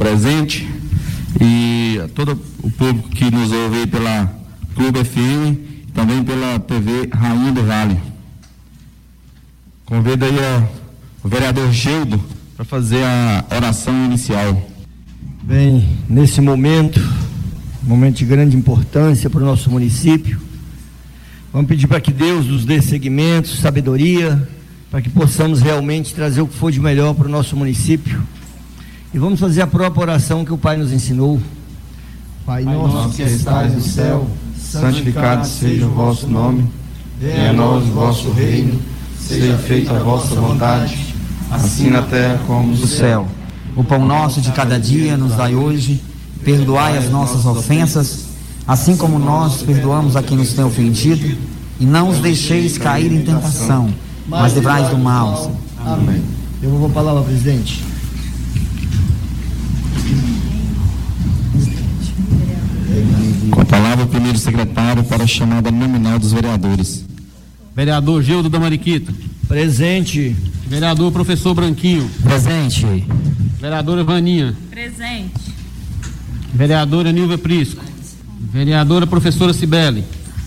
presente e a todo o público que nos ouve aí pela Clube FM, também pela TV Rainha do Vale. Convido aí o vereador Gildo para fazer a oração inicial. Bem, nesse momento de grande importância para o nosso município, vamos pedir para que Deus nos dê seguimento, sabedoria, para que possamos realmente trazer o que for de melhor para o nosso município. E vamos fazer a própria oração que o Pai nos ensinou. Pai nosso que estais no céu, santificado seja o vosso nome, venha a nós o vosso reino, seja feita a vossa vontade, assim na terra como no céu. O pão nosso de cada dia nos dai hoje, perdoai as nossas ofensas, assim como nós perdoamos a quem nos tem ofendido, e não os deixeis cair em tentação, mas livrai do mal. Amém. Eu vou a palavra, presidente. Com a palavra, o primeiro secretário para a chamada nominal dos vereadores. Vereador Gildo da Mariquita. Presente. Vereador Professor Branquinho. Presente. Vereadora Vaninha. Presente. Vereadora Nilva Prisco. Vereadora Professora Cibele.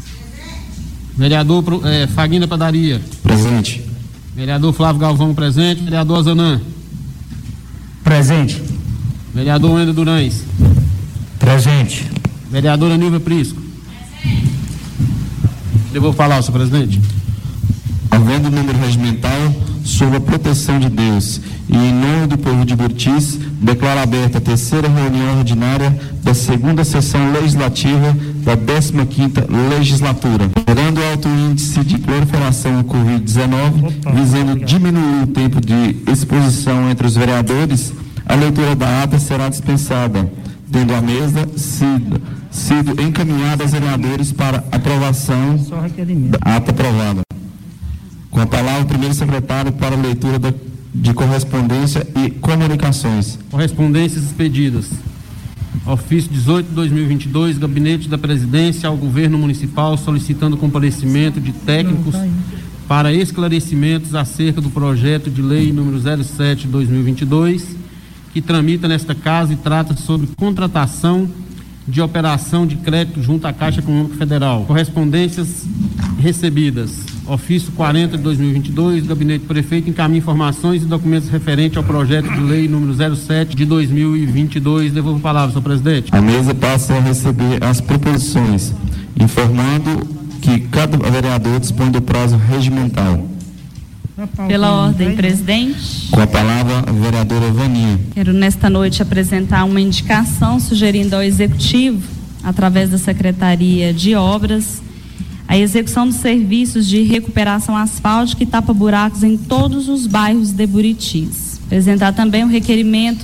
Vereador Faguinda Padaria. Presente. Vereador Flávio Galvão, presente. Vereador Zanã. Presente. Vereador Wendel Durães. Presente. Vereadora Nilva Prisco. Presente. Devolvo a palavra, senhor presidente. Havendo o número regimental, sob a proteção de Deus e em nome do povo de Buritis, declaro aberta a terceira reunião ordinária da segunda sessão legislativa da 15ª legislatura, gerando alto índice de proliferação ao Covid-19, visando diminuir o tempo de exposição entre os vereadores. A leitura da ata será dispensada, tendo a mesa sido encaminhada aos vereadores para aprovação da ata aprovada. Com a palavra, o primeiro secretário para a leitura de correspondência e comunicações. Correspondências expedidas. Ofício 18/2022, Gabinete da Presidência ao Governo Municipal solicitando comparecimento de técnicos para esclarecimentos acerca do projeto de lei número 07/2022, que tramita nesta casa e trata sobre contratação de operação de crédito junto à Caixa Econômica Federal. Correspondências recebidas. Ofício 40/2022, Gabinete do Prefeito encaminha informações e documentos referentes ao projeto de lei número 07/2022. Devolvo a palavra, senhor presidente. A mesa passa a receber as proposições, informando que cada vereador dispõe do prazo regimental. Pela ordem, presidente. Com a palavra, a vereadora Vaninha. Quero nesta noite apresentar uma indicação sugerindo ao Executivo, através da Secretaria de Obras, a execução dos serviços de recuperação asfáltica e tapa-buracos em todos os bairros de Buritis. Apresentar também o requerimento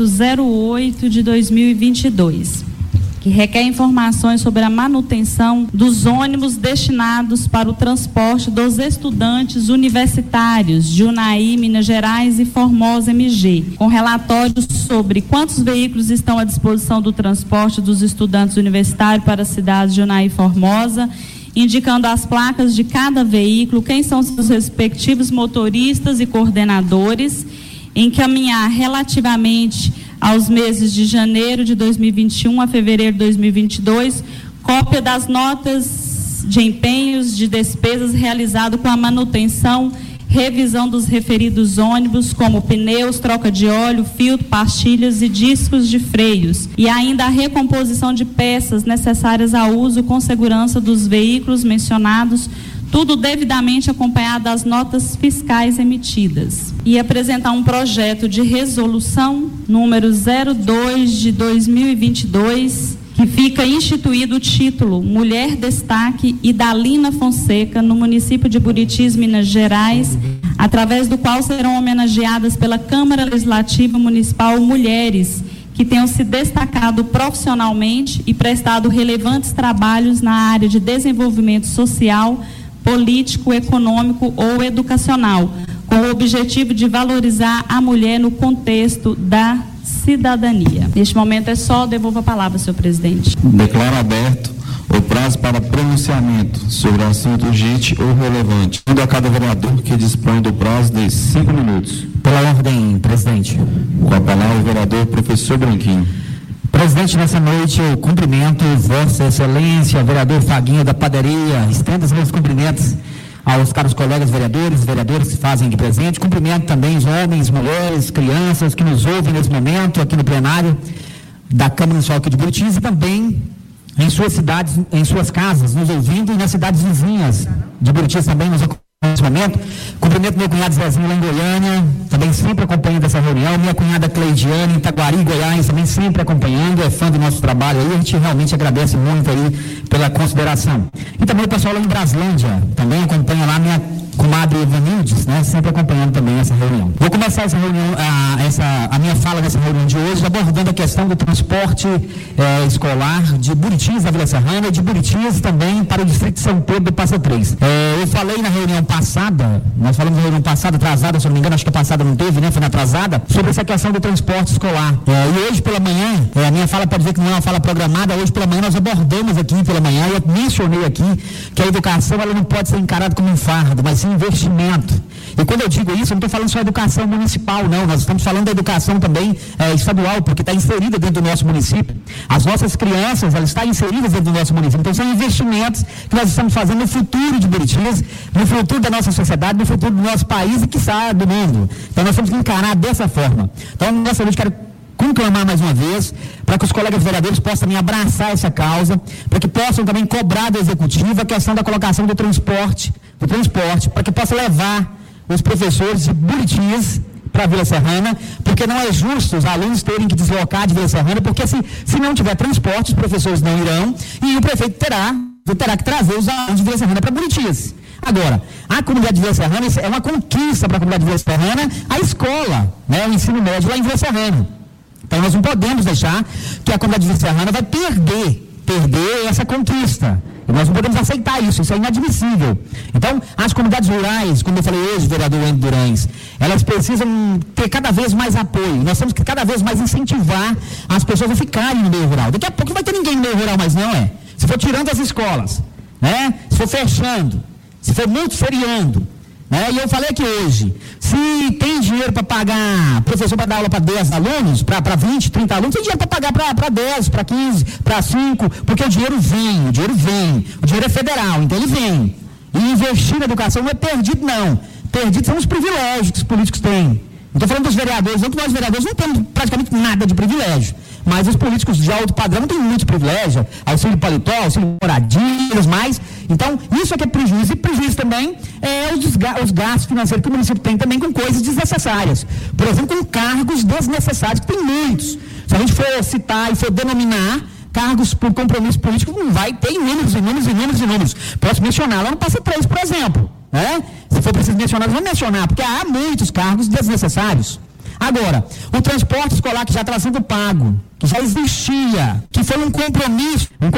08/2022, que requer informações sobre a manutenção dos ônibus destinados para o transporte dos estudantes universitários de Unai, Minas Gerais e Formosa MG, com relatórios sobre quantos veículos estão à disposição do transporte dos estudantes universitários para as cidades de Unai e Formosa, indicando as placas de cada veículo, quem são seus respectivos motoristas e coordenadores, encaminhar relativamente aos meses de janeiro de 2021 a fevereiro de 2022, cópia das notas de empenhos de despesas realizado com a manutenção, revisão dos referidos ônibus, como pneus, troca de óleo, filtro, pastilhas e discos de freios, e ainda a recomposição de peças necessárias ao uso com segurança dos veículos mencionados, tudo devidamente acompanhado das notas fiscais emitidas. E apresentar um projeto de resolução número 02/2022, que fica instituído o título Mulher Destaque Idalina Fonseca no município de Buritis, Minas Gerais, através do qual serão homenageadas pela Câmara Legislativa Municipal mulheres que tenham se destacado profissionalmente e prestado relevantes trabalhos na área de desenvolvimento social, político, econômico ou educacional, com o objetivo de valorizar a mulher no contexto da cidadania. Neste momento é só, devolvo a palavra, senhor presidente. Declaro aberto o prazo para pronunciamento sobre assunto urgente ou relevante, dando a cada vereador que dispõe do prazo de 5 minutos. Pela ordem, presidente. Com a palavra, o vereador Professor Branquinho. Presidente, nessa noite eu cumprimento Vossa Excelência, vereador Faguinho da Padaria, estendo os meus cumprimentos aos caros colegas vereadores que fazem aqui presente. Cumprimento também os homens, mulheres, crianças que nos ouvem nesse momento aqui no plenário da Câmara Municipal aqui de Buritis e também em suas cidades, em suas casas, nos ouvindo, e nas cidades vizinhas de Buritis também nos acompanham nesse momento. Cumprimento meu cunhado Zezinho lá em Goiânia, também sempre acompanhando essa reunião, minha cunhada Cleidiane em Itaguari, Goiás, também sempre acompanhando, é fã do nosso trabalho aí, a gente realmente agradece muito aí pela consideração. E também o pessoal lá em Braslândia, também acompanha lá minha comadre Evanildes, né, sempre acompanhando também essa reunião. Vou começar essa reunião, a minha fala nessa reunião de hoje, abordando a questão do transporte escolar de Buritis a Vila Serrana e de Buritis também para o distrito de São Pedro do Passa Três. Eu falei na reunião passada, nós falamos na reunião passada, atrasada, se eu não me engano, acho que a passada não teve, né, foi na atrasada, sobre essa questão do transporte escolar. E hoje pela manhã, a minha fala pode ver que não é uma fala programada, hoje pela manhã nós abordamos aqui pela manhã, eu mencionei aqui que a educação ela não pode ser encarada como um fardo, mas investimento. E quando eu digo isso, eu não estou falando só da educação municipal, não. Nós estamos falando da educação também estadual, porque está inserida dentro do nosso município. As nossas crianças, elas estão inseridas dentro do nosso município. Então, são investimentos que nós estamos fazendo no futuro de Buritis, no futuro da nossa sociedade, no futuro do nosso país e, quiçá, do mundo. Então, nós temos que encarar dessa forma. Então, nessa noite, quero conclamar mais uma vez, para que os colegas vereadores possam também abraçar essa causa, para que possam também cobrar do executivo a questão da colocação do transporte, para que possa levar os professores de Buritis para a Vila Serrana, porque não é justo os alunos terem que deslocar de Vila Serrana, porque se não tiver transporte, os professores não irão, e o prefeito terá que trazer os alunos de Vila Serrana para Buritis. Agora, a comunidade de Vila Serrana é uma conquista para a comunidade de Vila Serrana, a escola, né, o ensino médio lá em Vila Serrana. Então nós não podemos deixar que a comunidade de Vila Serrana vai perder essa conquista. E nós não podemos aceitar isso é inadmissível. Então, as comunidades rurais, como eu falei hoje, vereador Wendel Durães, elas precisam ter cada vez mais apoio. Nós temos que cada vez mais incentivar as pessoas a ficarem no meio rural. Daqui a pouco não vai ter ninguém no meio rural mais não, Se for tirando as escolas, né? Se for fechando, se for muito feriando, e eu falei aqui hoje, se tem dinheiro para pagar professor para dar aula para 10 alunos, para 20, 30 alunos, tem dinheiro para pagar para 10, para 15, para 5, porque o dinheiro vem, o dinheiro é federal, então ele vem. E investir na educação não é perdido, não. Perdido são os privilégios que os políticos têm. Não estou falando dos vereadores, não, que nós vereadores não temos praticamente nada de privilégio. Mas os políticos de alto padrão têm muito privilégio, auxílio paletó, auxílio moradias, mais. Então, isso é que é prejuízo. E prejuízo também é os gastos financeiros que o município tem também com coisas desnecessárias. Por exemplo, com cargos desnecessários, que tem muitos. Se a gente for citar e for denominar cargos por compromisso político, não vai ter inúmeros. Posso mencionar lá no Passa Três, por exemplo. Se for preciso mencionar, vamos mencionar, porque há muitos cargos desnecessários. Agora, o transporte escolar que já está sendo pago, que já existia, que foi um compromisso em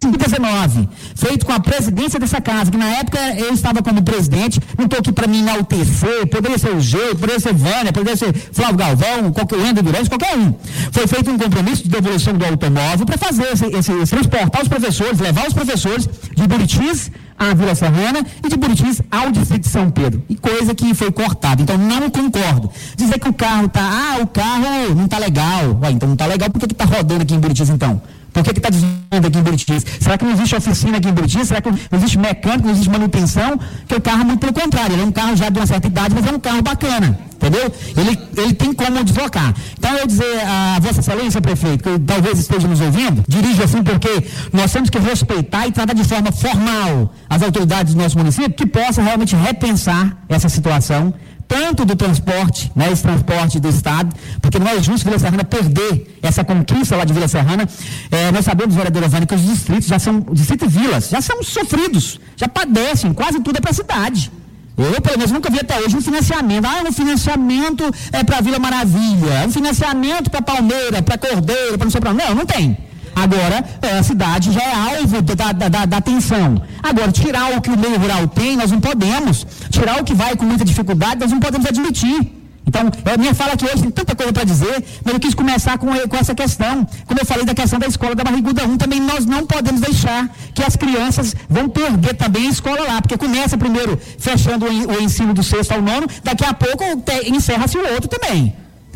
2019, feito com a presidência dessa casa, que na época eu estava como presidente, não estou aqui para me enaltecer, poderia ser o G, poderia ser Vânia, poderia ser Flávio Galvão, qualquer Wendel Durães, qualquer um. Foi feito um compromisso de devolução do automóvel para fazer esse transportar os professores, levar os professores de Buritis à Vila Serrana e de Buritis ao distrito de São Pedro. E coisa que foi cortada. Então, não concordo. Dizer que o carro o carro não está legal. Então não está legal, por que está rodando aqui em Buritis, então? Por que está desviando aqui em Buritis? Será que não existe oficina aqui em Buritis? Será que não existe mecânico, não existe manutenção? Que o carro, muito pelo contrário, ele é um carro já de uma certa idade, mas é um carro bacana, entendeu? Ele tem como deslocar. Então, eu dizer a Vossa Excelência, prefeito, que talvez esteja nos ouvindo, dirijo assim porque nós temos que respeitar e tratar de forma formal as autoridades do nosso município, que possam realmente repensar essa situação, tanto do transporte, esse transporte do Estado, porque não é justo Vila Serrana perder essa conquista lá de Vila Serrana. Nós sabemos, vereadora Vânia, que os distritos distritos e vilas, já são sofridos, já padecem, quase tudo é para a cidade. Eu, pelo menos, nunca vi até hoje um financiamento. Um financiamento para Vila Maravilha, um financiamento para Palmeira, para Cordeiro, para não sei para onde. Não tem. Agora, a cidade já é alvo da atenção. Agora, tirar o que o meio rural tem, nós não podemos. Tirar o que vai com muita dificuldade, nós não podemos admitir. Então, a minha fala aqui hoje tem tanta coisa para dizer, mas eu quis começar com essa questão. Como eu falei da questão da escola da Barriguda 1, também nós não podemos deixar que as crianças vão perder também a escola lá, porque começa primeiro fechando o ensino do 6º ao 9º, daqui a pouco encerra-se o outro também.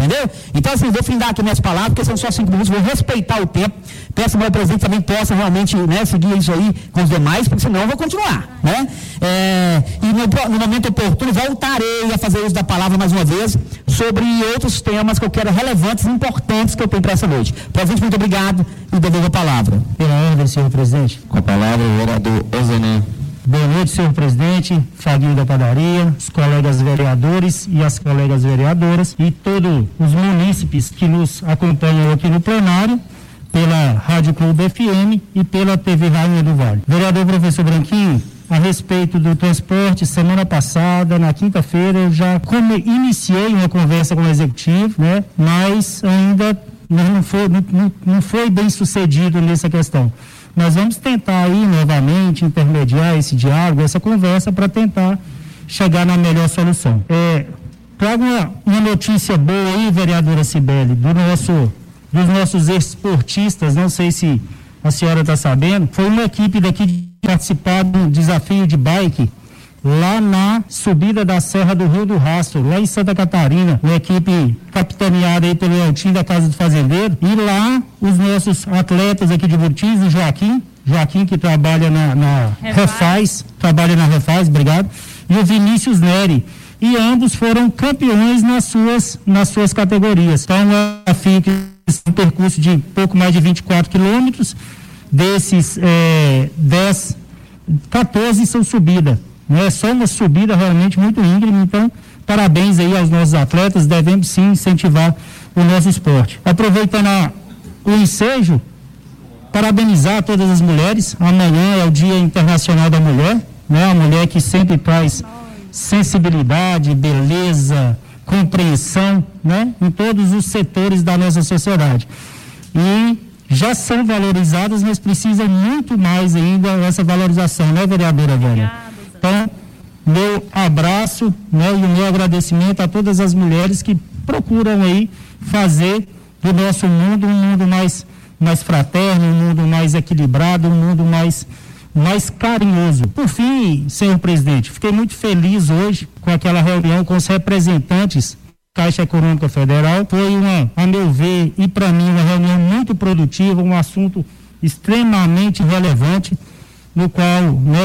Entendeu? Então, assim, vou findar aqui minhas palavras, porque são só 5 minutos, vou respeitar o tempo. Peço que o meu presidente também possa realmente, né, seguir isso aí com os demais, porque senão eu vou continuar, né? E no momento oportuno, voltarei a fazer uso da palavra mais uma vez sobre outros temas que eu quero relevantes e importantes que eu tenho para essa noite. Presidente, muito obrigado e devolvo a palavra. Pela ordem, senhor presidente. Com a palavra, o vereador Ozenã. Boa noite, senhor presidente, Faguinho da Padaria, os colegas vereadores e as colegas vereadoras e todos os munícipes que nos acompanham aqui no plenário, pela Rádio Clube FM e pela TV Rainha do Vale. Vereador professor Branquinho, a respeito do transporte, semana passada, na quinta-feira, eu já iniciei uma conversa com o executivo, né? Mas ainda não foi bem sucedido nessa questão. Nós vamos tentar aí novamente intermediar esse diálogo, essa conversa, para tentar chegar na melhor solução. Trago uma notícia boa aí, vereadora Cibele, dos nossos esportistas, não sei se a senhora está sabendo, foi uma equipe daqui de participar de um desafio de bike lá na subida da Serra do Rio do Rastro, lá em Santa Catarina, uma equipe capitaneada aí pelo Eltinho da Casa do Fazendeiro, e lá os nossos atletas aqui de Burtis, o Joaquim que trabalha na Refaz, obrigado, e o Vinícius Neri, e ambos foram campeões nas suas categorias. Então, a FIC um percurso de pouco mais de 24 quilômetros, desses 14 são subida. Não é só uma subida realmente muito íngreme, então parabéns aí aos nossos atletas, devemos sim incentivar o nosso esporte. Aproveitando o ensejo, parabenizar todas as mulheres, amanhã é o Dia Internacional da Mulher, né? A mulher que sempre traz sensibilidade, beleza, compreensão, né? Em todos os setores da nossa sociedade. E já são valorizadas, mas precisa muito mais ainda essa valorização, né, vereadora Vânia? Então, meu abraço, né, e o meu agradecimento a todas as mulheres que procuram aí fazer do nosso mundo um mundo mais fraterno, um mundo mais equilibrado, um mundo mais carinhoso. Por fim, senhor presidente, fiquei muito feliz hoje com aquela reunião com os representantes da Caixa Econômica Federal. Foi a meu ver e para mim, uma reunião muito produtiva, um assunto extremamente relevante, no qual, né,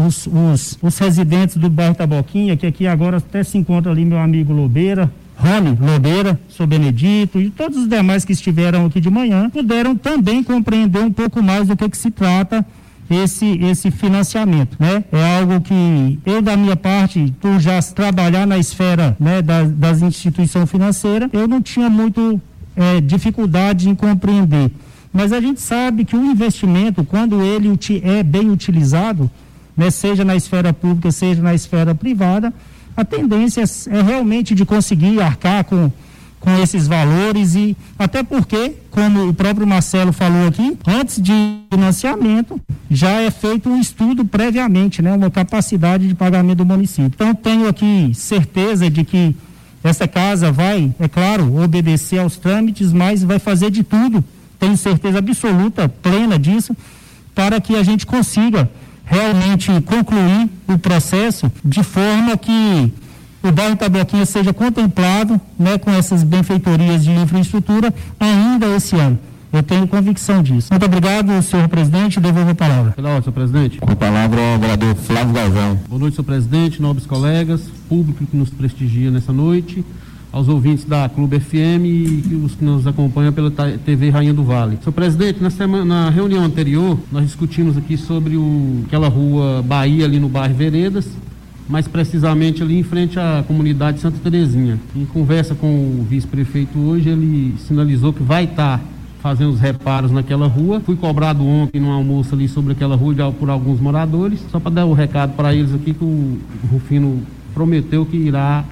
os residentes do bairro Taboquinha, que aqui agora até se encontra ali meu amigo Rony Lobeira, Sr. Benedito e todos os demais que estiveram aqui de manhã, puderam também compreender um pouco mais do que se trata esse financiamento, né? É algo que eu, da minha parte, por já trabalhar na esfera, né, das instituições financeiras, eu não tinha muito dificuldade em compreender. Mas a gente sabe que o investimento, quando ele é bem utilizado, né, seja na esfera pública, seja na esfera privada, a tendência é realmente de conseguir arcar com esses valores, e até porque, como o próprio Marcelo falou aqui, antes de financiamento, já é feito um estudo previamente, né, uma capacidade de pagamento do município. Então, tenho aqui certeza de que essa casa vai, é claro, obedecer aos trâmites, mas vai fazer de tudo, tenho certeza absoluta, plena disso, para que a gente consiga realmente concluir o processo de forma que o bairro Taboquinha seja contemplado, né, com essas benfeitorias de infraestrutura ainda esse ano. Eu tenho convicção disso. Muito obrigado, senhor presidente, devolvo a palavra. Pela ordem, senhor presidente. Com a palavra o vereador Flávio Galvão. Boa noite, senhor presidente, nobres colegas, público que nos prestigia nessa noite, aos ouvintes da Clube FM e os que nos acompanham pela TV Rainha do Vale. Senhor presidente, na reunião anterior, nós discutimos aqui sobre aquela rua Bahia ali no bairro Veredas, mais precisamente ali em frente à comunidade Santa Terezinha. Em conversa com o vice-prefeito hoje, ele sinalizou que vai estar fazendo os reparos naquela rua. Fui cobrado ontem no almoço ali sobre aquela rua por alguns moradores, só para dar o recado para eles aqui que o Rufino prometeu que irá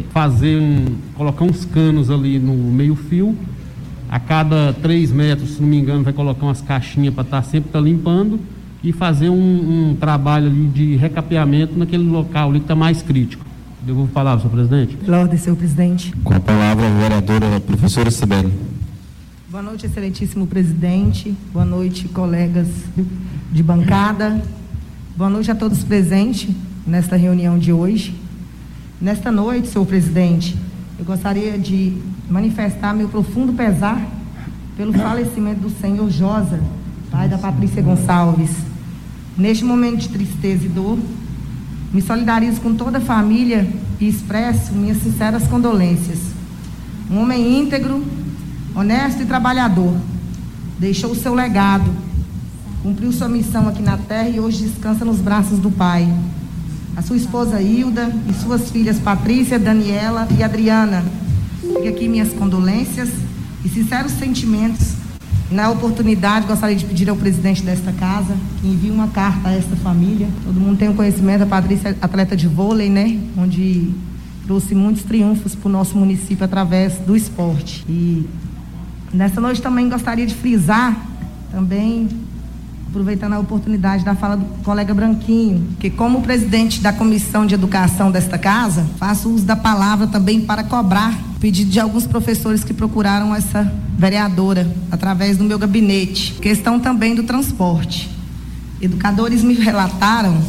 colocar uns canos ali no meio fio, a cada 3 metros, se não me engano, vai colocar umas caixinhas para estar sempre limpando e fazer um trabalho ali de recapeamento naquele local ali que está mais crítico. Devolvo a palavra, senhor presidente. Pela ordem, senhor presidente. Com a palavra a vereadora professora Cibele. Boa noite, excelentíssimo presidente. Boa noite, colegas de bancada. Boa noite a todos presentes nesta reunião de hoje. Nesta noite, senhor presidente, eu gostaria de manifestar meu profundo pesar pelo falecimento do senhor Josa, pai da Patrícia Gonçalves. Neste momento de tristeza e dor, me solidarizo com toda a família e expresso minhas sinceras condolências. Um homem íntegro, honesto e trabalhador, deixou o seu legado, cumpriu sua missão aqui na terra e hoje descansa nos braços do Pai. A sua esposa Hilda e suas filhas Patrícia, Daniela e Adriana. Fica aqui minhas condolências e sinceros sentimentos. Na oportunidade, gostaria de pedir ao presidente desta casa que envie uma carta a esta família. Todo mundo tem o conhecimento, a Patrícia é atleta de vôlei, né? Onde trouxe muitos triunfos para o nosso município através do esporte. E nessa noite também gostaria de frisar, também aproveitando a oportunidade da fala do colega Branquinho, que como presidente da Comissão de Educação desta casa, faço uso da palavra também para cobrar o pedido de alguns professores que procuraram essa vereadora através do meu gabinete. Questão também do transporte. Educadores me relataram,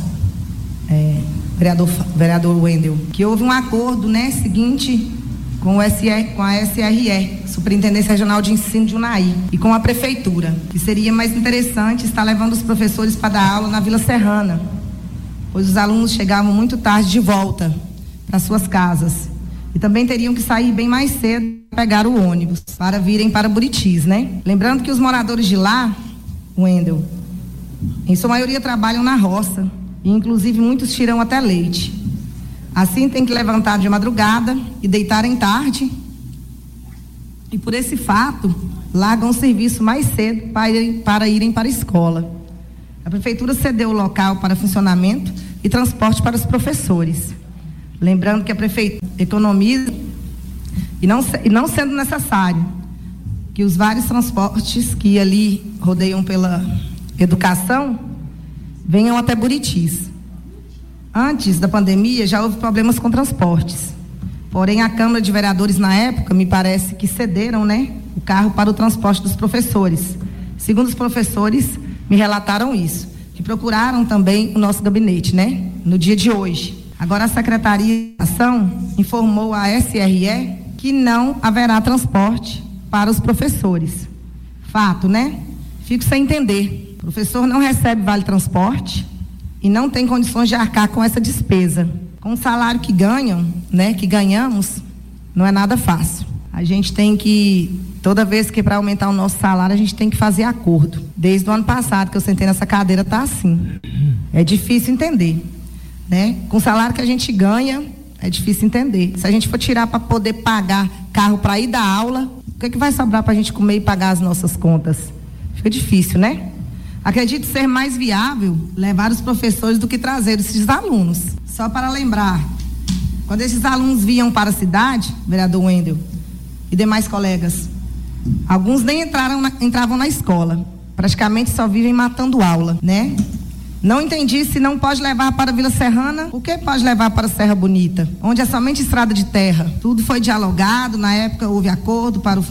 vereador Wendel, que houve um acordo, né, seguinte com a SRE, Superintendência Regional de Ensino de Unai, e com a Prefeitura, que seria mais interessante estar levando os professores para dar aula na Vila Serrana, pois os alunos chegavam muito tarde de volta para suas casas, e também teriam que sair bem mais cedo para pegar o ônibus, para virem para Buritis, né? Lembrando que os moradores de lá, Wendel, em sua maioria trabalham na roça, e inclusive muitos tiram até leite. Assim tem que levantar de madrugada e deitarem tarde, e por esse fato largam o serviço mais cedo para irem para a escola. A prefeitura cedeu o local para funcionamento e transporte para os professores. Lembrando que a prefeitura economiza e não sendo necessário que os vários transportes que ali rodeiam pela educação venham até Buritis. Antes da pandemia já houve problemas com transportes, porém a Câmara de Vereadores na época me parece que cederam, né, o carro para o transporte dos professores. Segundo os professores me relataram isso, que procuraram também o nosso gabinete, né, no dia de hoje. Agora a Secretaria de Educação informou a SRE que não haverá transporte para os professores. Fato, né? Fico sem entender. O professor não recebe vale transporte e não tem condições de arcar com essa despesa. Com o salário que ganham, né, que ganhamos, não é nada fácil. A gente tem que, toda vez que para aumentar o nosso salário, a gente tem que fazer acordo. Desde o ano passado que eu sentei nessa cadeira, tá assim. É difícil entender, né? Com o salário que a gente ganha, é difícil entender. Se a gente for tirar para poder pagar carro para ir dar aula, o que vai sobrar para a gente comer e pagar as nossas contas? Fica difícil, né? Acredito ser mais viável levar os professores do que trazer esses alunos. Só para lembrar, quando esses alunos vinham para a cidade, vereador Wendel e demais colegas, alguns nem entravam na escola, praticamente só vivem matando aula, né? Não entendi se não pode levar para a Vila Serrana, o que pode levar para a Serra Bonita, onde é somente estrada de terra. Tudo foi dialogado, na época houve acordo para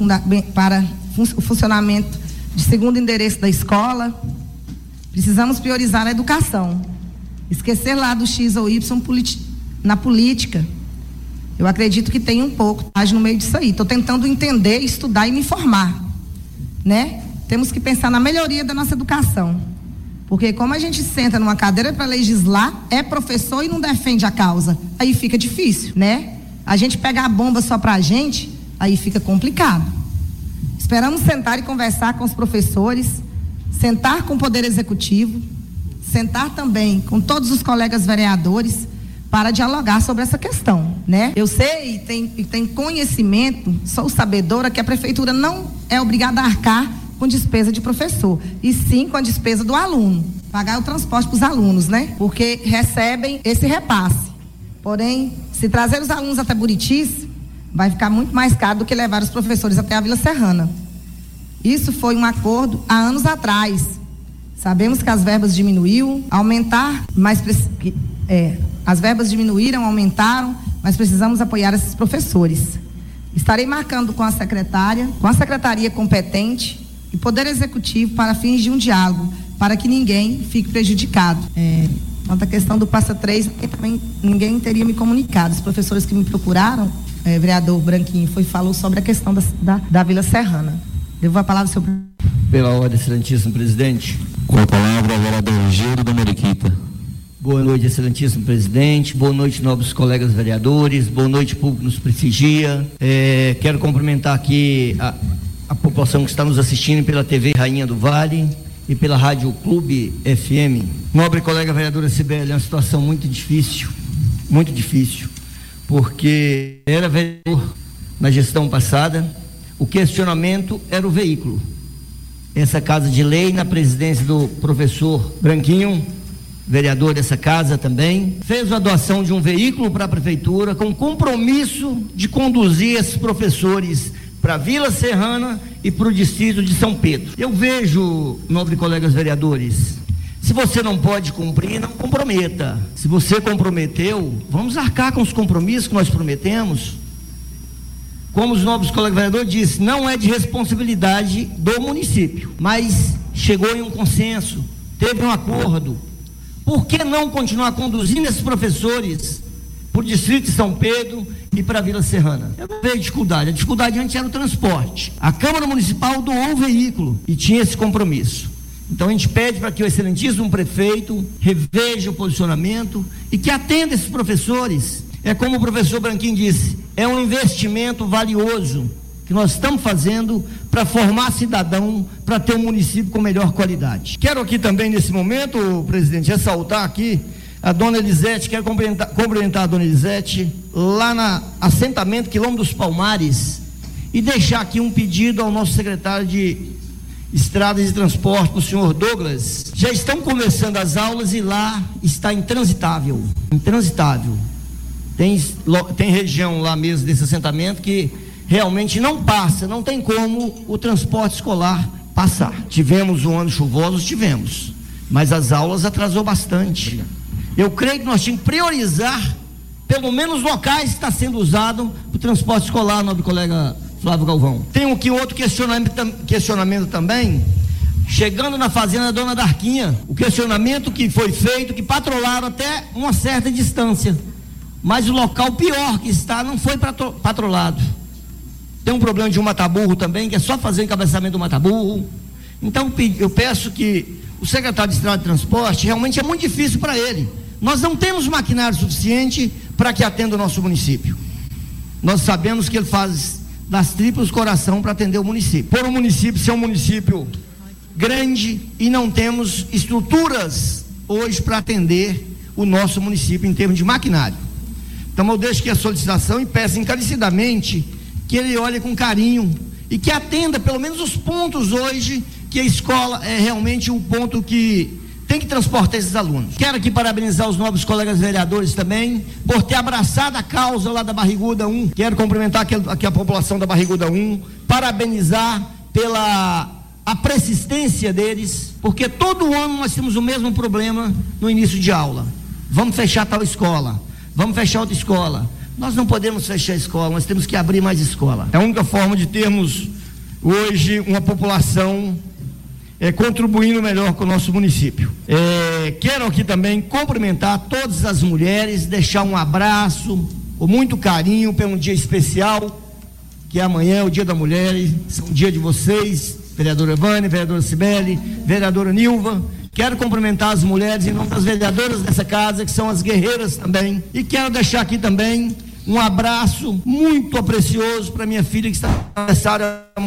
o funcionamento de segundo endereço da escola. Precisamos priorizar a educação, esquecer lá do X ou Y na política. Eu acredito que tem um pouco no meio disso aí. Estou tentando entender, estudar e me informar, né? Temos que pensar na melhoria da nossa educação, porque como a gente senta numa cadeira para legislar, é professor e não defende a causa, aí fica difícil, né? A gente pegar a bomba só para a gente, aí fica complicado. Esperamos sentar e conversar com os professores, sentar com o Poder Executivo, sentar também com todos os colegas vereadores para dialogar sobre essa questão, né? Eu sei e tem conhecimento, sou sabedora que a prefeitura não é obrigada a arcar com despesa de professor, e sim com a despesa do aluno, pagar o transporte para os alunos, né? Porque recebem esse repasse. Porém, se trazer os alunos até Buritis, vai ficar muito mais caro do que levar os professores até a Vila Serrana. Isso foi um acordo há anos atrás. Sabemos que as verbas diminuíram, as verbas diminuíram, aumentaram, mas precisamos apoiar esses professores. Estarei marcando com a secretaria competente e Poder Executivo para fins de um diálogo, para que ninguém fique prejudicado. Quanto à questão do Passa 3, também ninguém teria me comunicado. Os professores que me procuraram vereador Branquinho falou sobre a questão da Vila Serrana. Devo a palavra ao senhor. Pela ordem, excelentíssimo presidente. Com a palavra, o vereador Gildo da Mariquita. Boa noite, excelentíssimo presidente. Boa noite, nobres colegas vereadores. Boa noite, público que nos prestigia. Quero cumprimentar aqui a população que está nos assistindo pela TV Rainha do Vale e pela Rádio Clube FM. Nobre colega vereadora Cibele, é uma situação muito difícil, porque era vereador na gestão passada, o questionamento era o veículo. Essa casa de lei, na presidência do professor Branquinho, vereador dessa casa também, fez a doação de um veículo para a prefeitura com compromisso de conduzir esses professores para a Vila Serrana e para o distrito de São Pedro. Eu vejo, nobres colegas vereadores, se você não pode cumprir, não comprometa. Se você comprometeu, vamos arcar com os compromissos que nós prometemos. Como os nobres colegas vereadores disse, não é de responsabilidade do município, mas chegou em um consenso, teve um acordo. Por que não continuar conduzindo esses professores para o distrito de São Pedro e para a Vila Serrana? Eu não vejo dificuldade. A dificuldade antes era o transporte. A Câmara Municipal doou o veículo e tinha esse compromisso. Então a gente pede para que o excelentíssimo prefeito reveja o posicionamento e que atenda esses professores. É como o professor Branquinho disse, é um investimento valioso que nós estamos fazendo para formar cidadão, para ter um município com melhor qualidade. Quero aqui também, nesse momento, presidente, ressaltar aqui a dona Elisete, quero cumprimentar a dona Elisete, lá no assentamento Quilômetro dos Palmares, e deixar aqui um pedido ao nosso secretário de Estradas e Transporte, o senhor Douglas. Já estão começando as aulas e lá está intransitável. Tem região lá mesmo desse assentamento que realmente não passa, não tem como o transporte escolar passar. Tivemos um ano chuvoso, mas as aulas atrasou bastante. Eu creio que nós tínhamos que priorizar pelo menos locais que está sendo usado para o transporte escolar, nobre colega Flávio Galvão. Tem aqui outro questionamento também, chegando na fazenda da dona Darquinha, o questionamento que foi feito, que patrolaram até uma certa distância, mas o local pior que está não foi patrolado. Tem um problema de um mataburro também, que é só fazer o encabeçamento do mataburro. Então eu peço que o secretário de Estrada e Transporte, realmente é muito difícil para ele. Nós não temos maquinário suficiente para que atenda o nosso município. Nós sabemos que ele faz das tripas coração para atender o município. Por um município ser um município grande e não temos estruturas hoje para atender o nosso município em termos de maquinário. Então eu deixo aqui a solicitação e peço encarecidamente que ele olhe com carinho e que atenda pelo menos os pontos hoje que a escola é realmente um ponto que tem que transportar esses alunos. Quero aqui parabenizar os nobres colegas vereadores também por ter abraçado a causa lá da Barriguda 1. Quero cumprimentar aqui a população da Barriguda 1, parabenizar pela a persistência deles, porque todo ano nós temos o mesmo problema no início de aula. Vamos fechar tal escola, vamos fechar outra escola. Nós não podemos fechar a escola, nós temos que abrir mais escola. É a única forma de termos hoje uma população contribuindo melhor com o nosso município. Quero aqui também cumprimentar todas as mulheres, deixar um abraço com muito carinho para um dia especial, que é amanhã, o Dia da Mulher, o dia de vocês, vereadora Vânia, vereadora Cibele, vereadora Nilva. Quero cumprimentar as mulheres em nome das vereadoras dessa casa, que são as guerreiras também, e quero deixar aqui também um abraço muito precioso para minha filha que está aniversário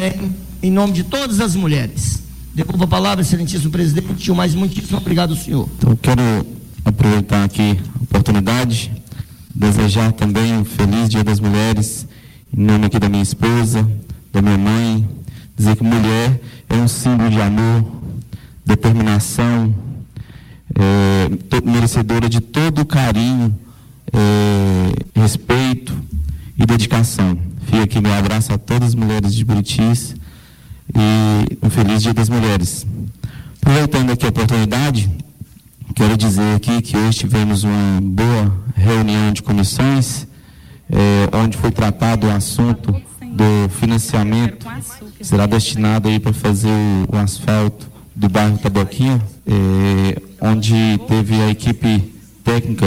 em nome de todas as mulheres. Devolvo a palavra, excelentíssimo presidente, mas muitíssimo obrigado, senhor. Então, quero aproveitar aqui a oportunidade, desejar também um feliz Dia das Mulheres, em nome aqui da minha esposa, da minha mãe, dizer que mulher é um símbolo de amor, determinação, merecedora de todo o carinho, respeito e dedicação. Fica aqui meu abraço a todas as mulheres de Buritis e um feliz Dia das Mulheres. Aproveitando aqui a oportunidade, quero dizer aqui que hoje tivemos uma boa reunião de comissões, onde foi tratado o assunto do financiamento que será destinado aí para fazer o asfalto do bairro Taboquinha, onde teve a equipe técnica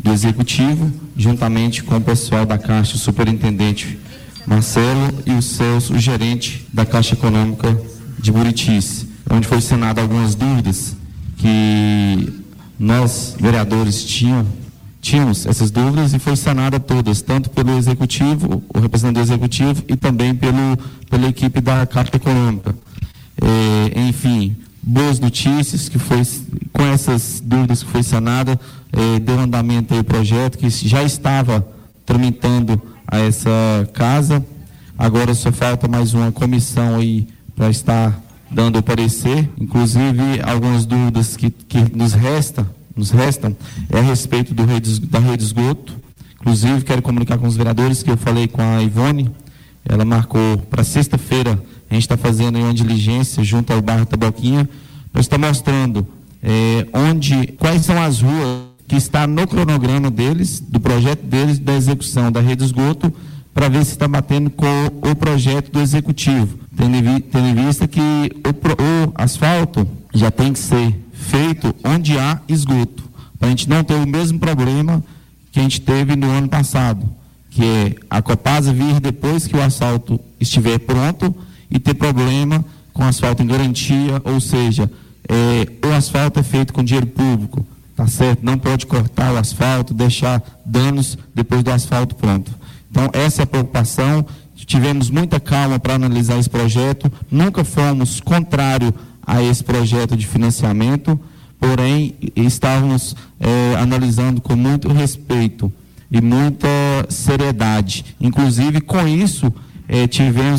do Executivo, juntamente com o pessoal da Caixa, o superintendente Marcelo e o Celso, o gerente da Caixa Econômica de Buritis, onde foi sanado algumas dúvidas que nós, vereadores, tínhamos essas dúvidas e foi sanada todas, tanto pelo Executivo, o representante do Executivo, e também pela equipe da Caixa Econômica. Enfim, boas notícias, que foi com essas dúvidas que foi sanada, deu andamento aí o projeto que já estava tramitando a essa casa. Agora só falta mais uma comissão aí para estar dando o parecer. Inclusive, algumas dúvidas que nos restam é a respeito da rede de esgoto. Inclusive, quero comunicar com os vereadores que eu falei com a Ivone, ela marcou para sexta-feira, a gente está fazendo uma diligência junto ao bairro Taboquinha, para estar mostrando quais são as ruas que está no cronograma deles, do projeto deles, da execução da rede de esgoto, para ver se está batendo com o projeto do Executivo, tendo em vista que o asfalto já tem que ser feito onde há esgoto, para a gente não ter o mesmo problema que a gente teve no ano passado, que é a Copasa vir depois que o asfalto estiver pronto e ter problema com asfalto em garantia, ou seja, o asfalto é feito com dinheiro público, tá certo? Não pode cortar o asfalto, deixar danos depois do asfalto pronto. Então, essa é a preocupação. Tivemos muita calma para analisar esse projeto, nunca fomos contrário a esse projeto de financiamento, porém, estávamos analisando com muito respeito e muita seriedade. Inclusive, com isso, tivemos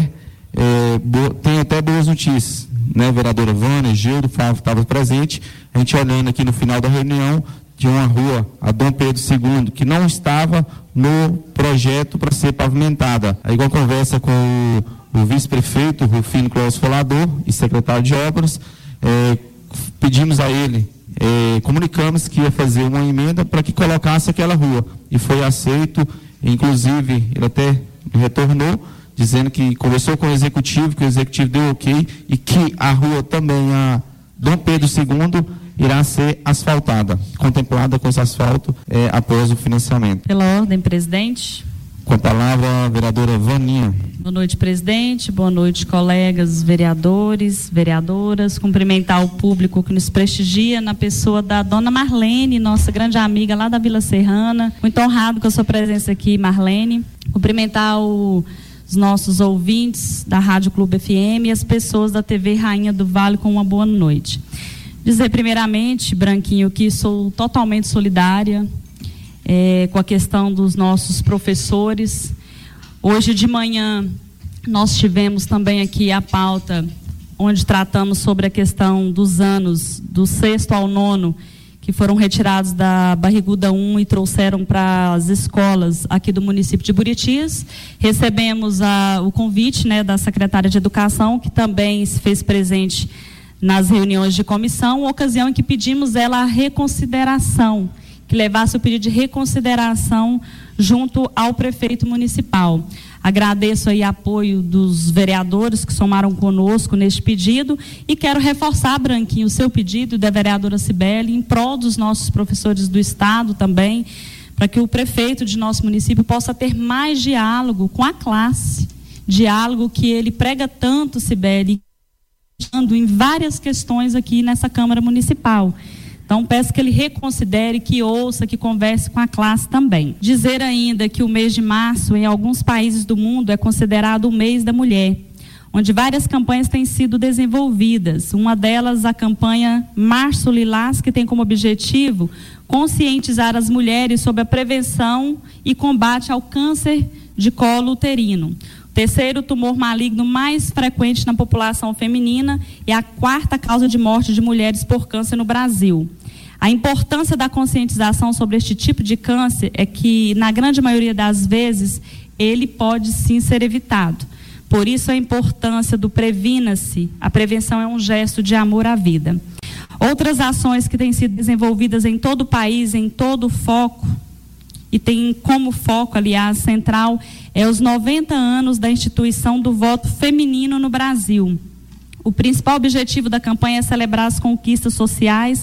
tem até boas notícias, né, vereadora Vânia, Gildo, Flávio estava presente, a gente olhando aqui no final da reunião, de uma rua, a Dom Pedro II, que não estava no projeto para ser pavimentada. Aí, igual conversa com o vice-prefeito, Rufino Cláudio Folador, e secretário de obras, pedimos a ele, comunicamos que ia fazer uma emenda para que colocasse aquela rua, e foi aceito. Inclusive, ele até retornou, dizendo que conversou com o Executivo, que o Executivo deu ok, e que a rua também, a Dom Pedro II, irá ser asfaltada, contemplada com esse asfalto após o financiamento. Pela ordem, presidente. Com a palavra, a vereadora Vaninha. Boa noite, presidente. Boa noite, colegas vereadores, vereadoras. Cumprimentar o público que nos prestigia na pessoa da dona Marlene, nossa grande amiga lá da Vila Serrana. Muito honrado com a sua presença aqui, Marlene. Cumprimentar os nossos ouvintes da Rádio Clube FM e as pessoas da TV Rainha do Vale com uma boa noite. Dizer primeiramente, Branquinho, que sou totalmente solidária com a questão dos nossos professores. Hoje de manhã nós tivemos também aqui a pauta onde tratamos sobre a questão dos anos do 6º ao 9º, que foram retirados da Barriguda 1 e trouxeram para as escolas aqui do município de Buritis. Recebemos o convite, né, da secretária de Educação, que também se fez presente nas reuniões de comissão, ocasião em que pedimos ela a reconsideração, que levasse o pedido de reconsideração junto ao prefeito municipal. Agradeço aí o apoio dos vereadores que somaram conosco neste pedido e quero reforçar, Branquinho, o seu pedido da vereadora Cibele em prol dos nossos professores do estado também, para que o prefeito de nosso município possa ter mais diálogo com a classe, diálogo que ele prega tanto, Cibele, em várias questões aqui nessa Câmara Municipal. Então, peço que ele reconsidere, que ouça, que converse com a classe também. Dizer ainda que o mês de março, em alguns países do mundo, é considerado o mês da mulher, onde várias campanhas têm sido desenvolvidas. Uma delas, a campanha Março Lilás, que tem como objetivo conscientizar as mulheres sobre a prevenção e combate ao câncer de colo uterino. Terceiro tumor maligno mais frequente na população feminina e a 4ª causa de morte de mulheres por câncer no Brasil. A importância da conscientização sobre este tipo de câncer é que, na grande maioria das vezes, ele pode sim ser evitado. Por isso, a importância do previna-se. A prevenção é um gesto de amor à vida. Outras ações que têm sido desenvolvidas em todo o país, em todo o foco, e tem como foco, aliás, central, os 90 anos da instituição do voto feminino no Brasil. O principal objetivo da campanha é celebrar as conquistas sociais,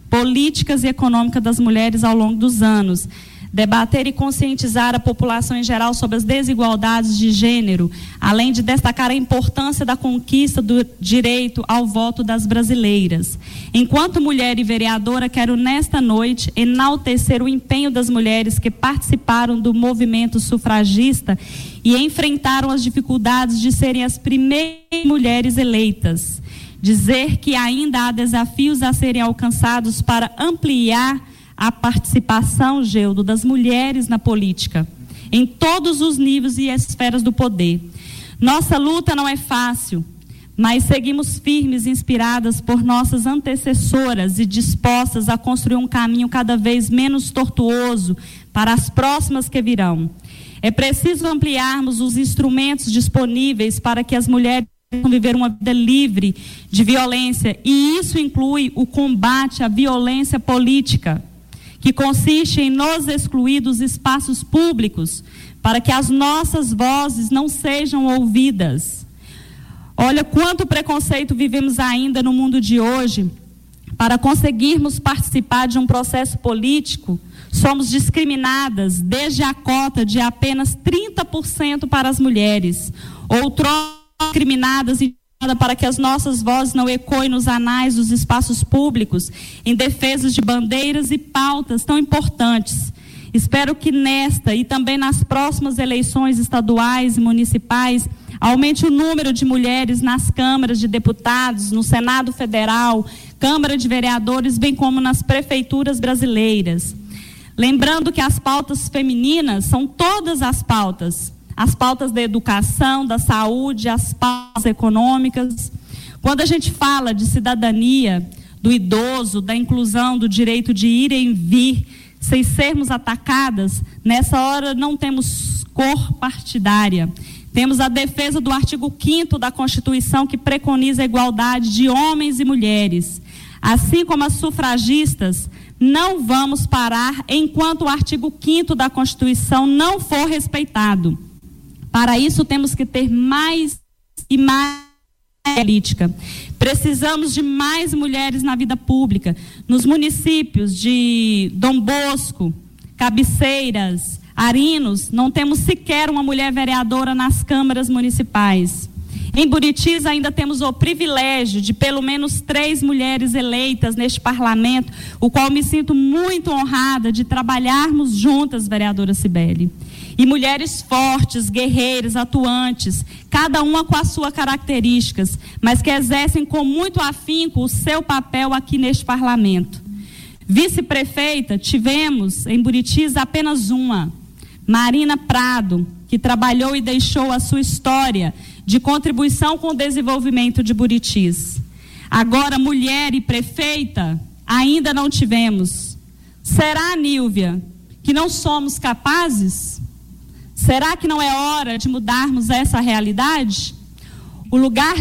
políticas e econômicas das mulheres ao longo dos anos. Debater e conscientizar a população em geral sobre as desigualdades de gênero, além de destacar a importância da conquista do direito ao voto das brasileiras. Enquanto mulher e vereadora, quero nesta noite enaltecer o empenho das mulheres que participaram do movimento sufragista e enfrentaram as dificuldades de serem as primeiras mulheres eleitas. Dizer que ainda há desafios a serem alcançados para ampliar a participação, Geudo, das mulheres na política, em todos os níveis e esferas do poder. Nossa luta não é fácil, mas seguimos firmes, inspiradas por nossas antecessoras e dispostas a construir um caminho cada vez menos tortuoso para as próximas que virão. É preciso ampliarmos os instrumentos disponíveis para que as mulheres possam viver uma vida livre de violência, e isso inclui o combate à violência política, que consiste em nos excluir dos espaços públicos, para que as nossas vozes não sejam ouvidas. Olha quanto preconceito vivemos ainda no mundo de hoje. Para conseguirmos participar de um processo político, somos discriminadas desde a cota de apenas 30% para as mulheres, outrora discriminadas e para que as nossas vozes não ecoem nos anais dos espaços públicos em defesa de bandeiras e pautas tão importantes. Espero que nesta e também nas próximas eleições estaduais e municipais aumente o número de mulheres nas câmaras de deputados, no Senado Federal, Câmara de Vereadores, bem como nas prefeituras brasileiras. Lembrando que as pautas femininas são todas as pautas da educação, da saúde, as pautas econômicas. Quando a gente fala de cidadania, do idoso, da inclusão, do direito de ir e vir, sem sermos atacadas, nessa hora não temos cor partidária. Temos a defesa do artigo 5º da Constituição, que preconiza a igualdade de homens e mulheres. Assim como as sufragistas, não vamos parar enquanto o artigo 5º da Constituição não for respeitado. Para isso, temos que ter mais e mais política. Precisamos de mais mulheres na vida pública. Nos municípios de Dom Bosco, Cabeceiras, Arinos, não temos sequer uma mulher vereadora nas câmaras municipais. Em Buritis, ainda temos o privilégio de pelo menos 3 mulheres eleitas neste parlamento, o qual me sinto muito honrada de trabalharmos juntas, vereadora Cibele. E mulheres fortes, guerreiras, atuantes, cada uma com as suas características, mas que exercem com muito afinco o seu papel aqui neste parlamento. Vice-prefeita, tivemos em Buritis apenas uma, Marina Prado, que trabalhou e deixou a sua história de contribuição com o desenvolvimento de Buritis. Agora, mulher e prefeita, ainda não tivemos. Será, Nílvia, que não somos capazes? Será que não é hora de mudarmos essa realidade? O lugar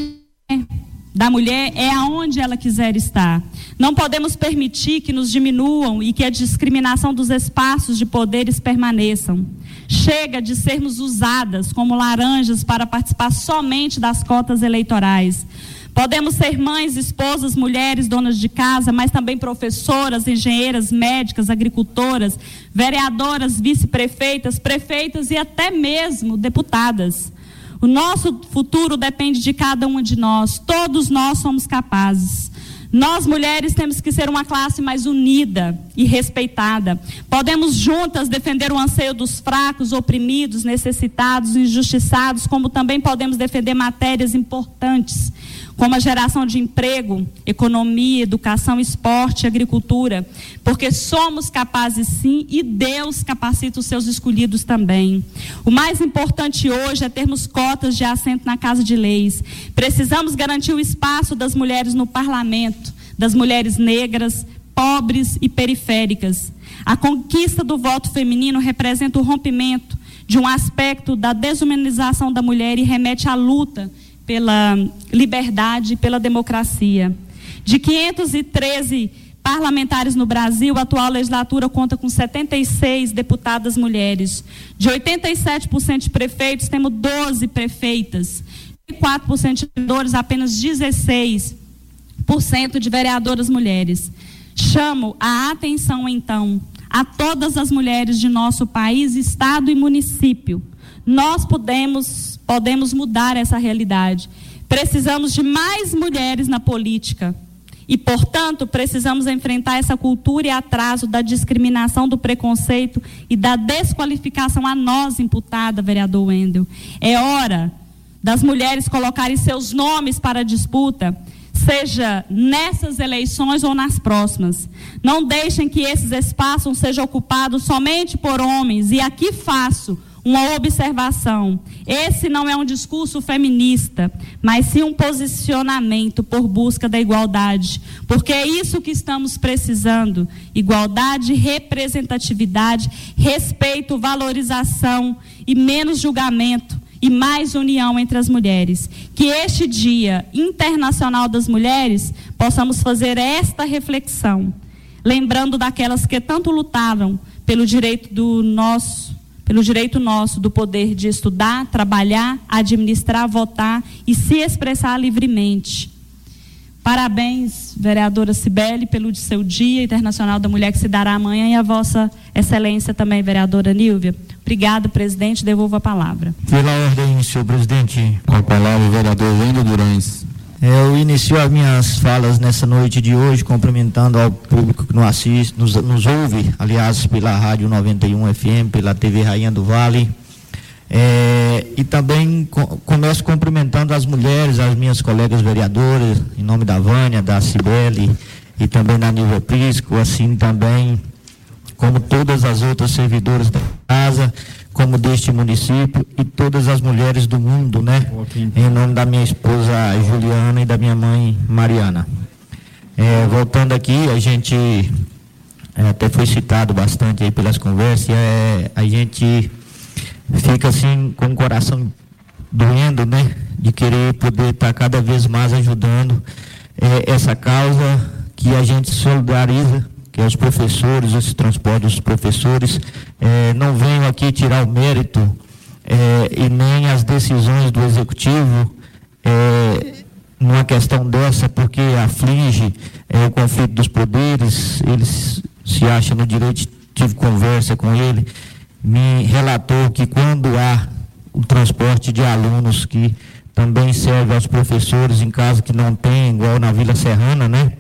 da mulher é aonde ela quiser estar. Não podemos permitir que nos diminuam e que a discriminação dos espaços de poderes permaneçam. Chega de sermos usadas como laranjas para participar somente das cotas eleitorais. Podemos ser mães, esposas, mulheres, donas de casa, mas também professoras, engenheiras, médicas, agricultoras, vereadoras, vice-prefeitas, prefeitas e até mesmo deputadas. O nosso futuro depende de cada uma de nós. Todos nós somos capazes. Nós, mulheres, temos que ser uma classe mais unida e respeitada. Podemos juntas defender o anseio dos fracos, oprimidos, necessitados, injustiçados, como também podemos defender matérias importantes, como a geração de emprego, economia, educação, esporte e agricultura, porque somos capazes sim e Deus capacita os seus escolhidos também. O mais importante hoje é termos cotas de assento na Casa de Leis. Precisamos garantir o espaço das mulheres no parlamento, das mulheres negras, pobres e periféricas. A conquista do voto feminino representa o rompimento de um aspecto da desumanização da mulher e remete à luta pela liberdade e pela democracia. De 513 parlamentares no Brasil, a atual legislatura conta com 76 deputadas mulheres. De 87% de prefeitos, temos 12 prefeitas. De 4% de vereadores, apenas 16% de vereadoras mulheres. Chamo a atenção, então, a todas as mulheres de nosso país, estado e município. Nós podemos mudar essa realidade. Precisamos de mais mulheres na política. E, portanto, precisamos enfrentar essa cultura e atraso da discriminação, do preconceito e da desqualificação a nós imputada, vereador Wendel. É hora das mulheres colocarem seus nomes para a disputa, seja nessas eleições ou nas próximas. Não deixem que esses espaços sejam ocupados somente por homens. E aqui faço uma observação: esse não é um discurso feminista, mas sim um posicionamento por busca da igualdade, porque é isso que estamos precisando: igualdade, representatividade, respeito, valorização e menos julgamento e mais união entre as mulheres. Que este Dia Internacional das Mulheres possamos fazer esta reflexão, lembrando daquelas que tanto lutaram pelo direito nosso do poder de estudar, trabalhar, administrar, votar e se expressar livremente. Parabéns, vereadora Cibele, pelo seu Dia Internacional da Mulher, que se dará amanhã, e a vossa excelência também, vereadora Nílvia. Obrigada, presidente, devolvo a palavra. Pela ordem, senhor presidente. Com a palavra o vereador Wendel Durães. Eu inicio as minhas falas nessa noite de hoje cumprimentando ao público que nos assiste, nos ouve, aliás, pela Rádio 91 FM, pela TV Rainha do Vale, e também começo cumprimentando as mulheres, as minhas colegas vereadoras, em nome da Vânia, da Cibele e também da Nílvia Prisco, assim também como todas as outras servidoras da casa, como deste município, e todas as mulheres do mundo, né? Em nome da minha esposa Juliana e da minha mãe Mariana. Voltando aqui, a gente até foi citado bastante aí pelas conversas, a gente fica assim com o coração doendo, né? De querer poder estar cada vez mais ajudando essa causa que a gente solidariza, que é os professores, esse transporte dos professores. Não venho aqui tirar o mérito e nem as decisões do executivo numa questão dessa, porque aflige o conflito dos poderes. Eles se acham no direito. Tive conversa com ele, me relatou que quando há o transporte de alunos que também serve aos professores em casa que não tem, igual na Vila Serrana, né?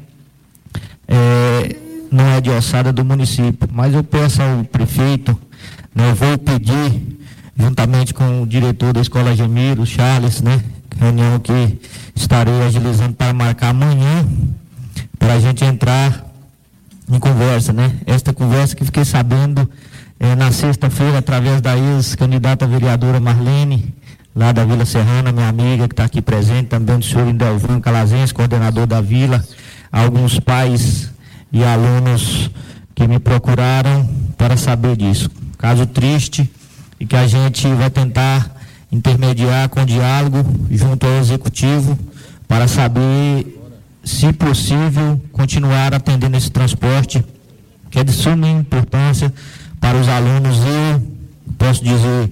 Não é de alçada do município, mas eu peço ao prefeito, né, eu vou pedir, juntamente com o diretor da Escola Gemiro, Charles, né, reunião que estarei agilizando para marcar amanhã, para a gente entrar em conversa, né? Esta conversa que fiquei sabendo na sexta-feira, através da ex-candidata vereadora Marlene, lá da Vila Serrana, minha amiga que está aqui presente, também do senhor Indelvan Calazense, coordenador da Vila, alguns pais e alunos que me procuraram para saber disso. Caso triste, e que a gente vai tentar intermediar com diálogo junto ao executivo para saber, se possível, continuar atendendo esse transporte, que é de suma importância para os alunos. Eu posso dizer,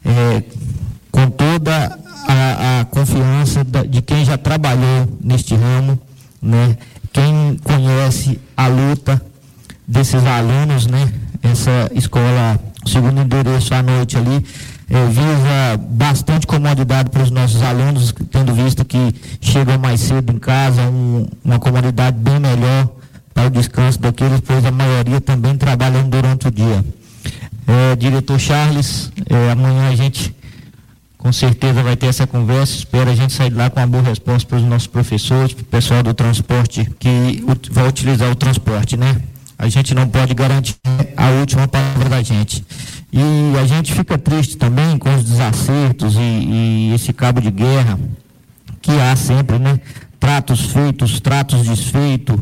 com toda a confiança de quem já trabalhou neste ramo, né? Quem conhece a luta desses alunos, né? Essa escola, segundo endereço à noite ali, visa bastante comodidade para os nossos alunos, tendo visto que chegam mais cedo em casa, uma comodidade bem melhor para o descanso daqueles, pois a maioria também trabalham durante o dia. Diretor Charles, amanhã a gente com certeza vai ter essa conversa. Espero a gente sair de lá com uma boa resposta para os nossos professores, para o pessoal do transporte que vai utilizar o transporte, né? A gente não pode garantir a última palavra da gente. E a gente fica triste também com os desacertos e esse cabo de guerra que há sempre, né? Tratos feitos, tratos desfeitos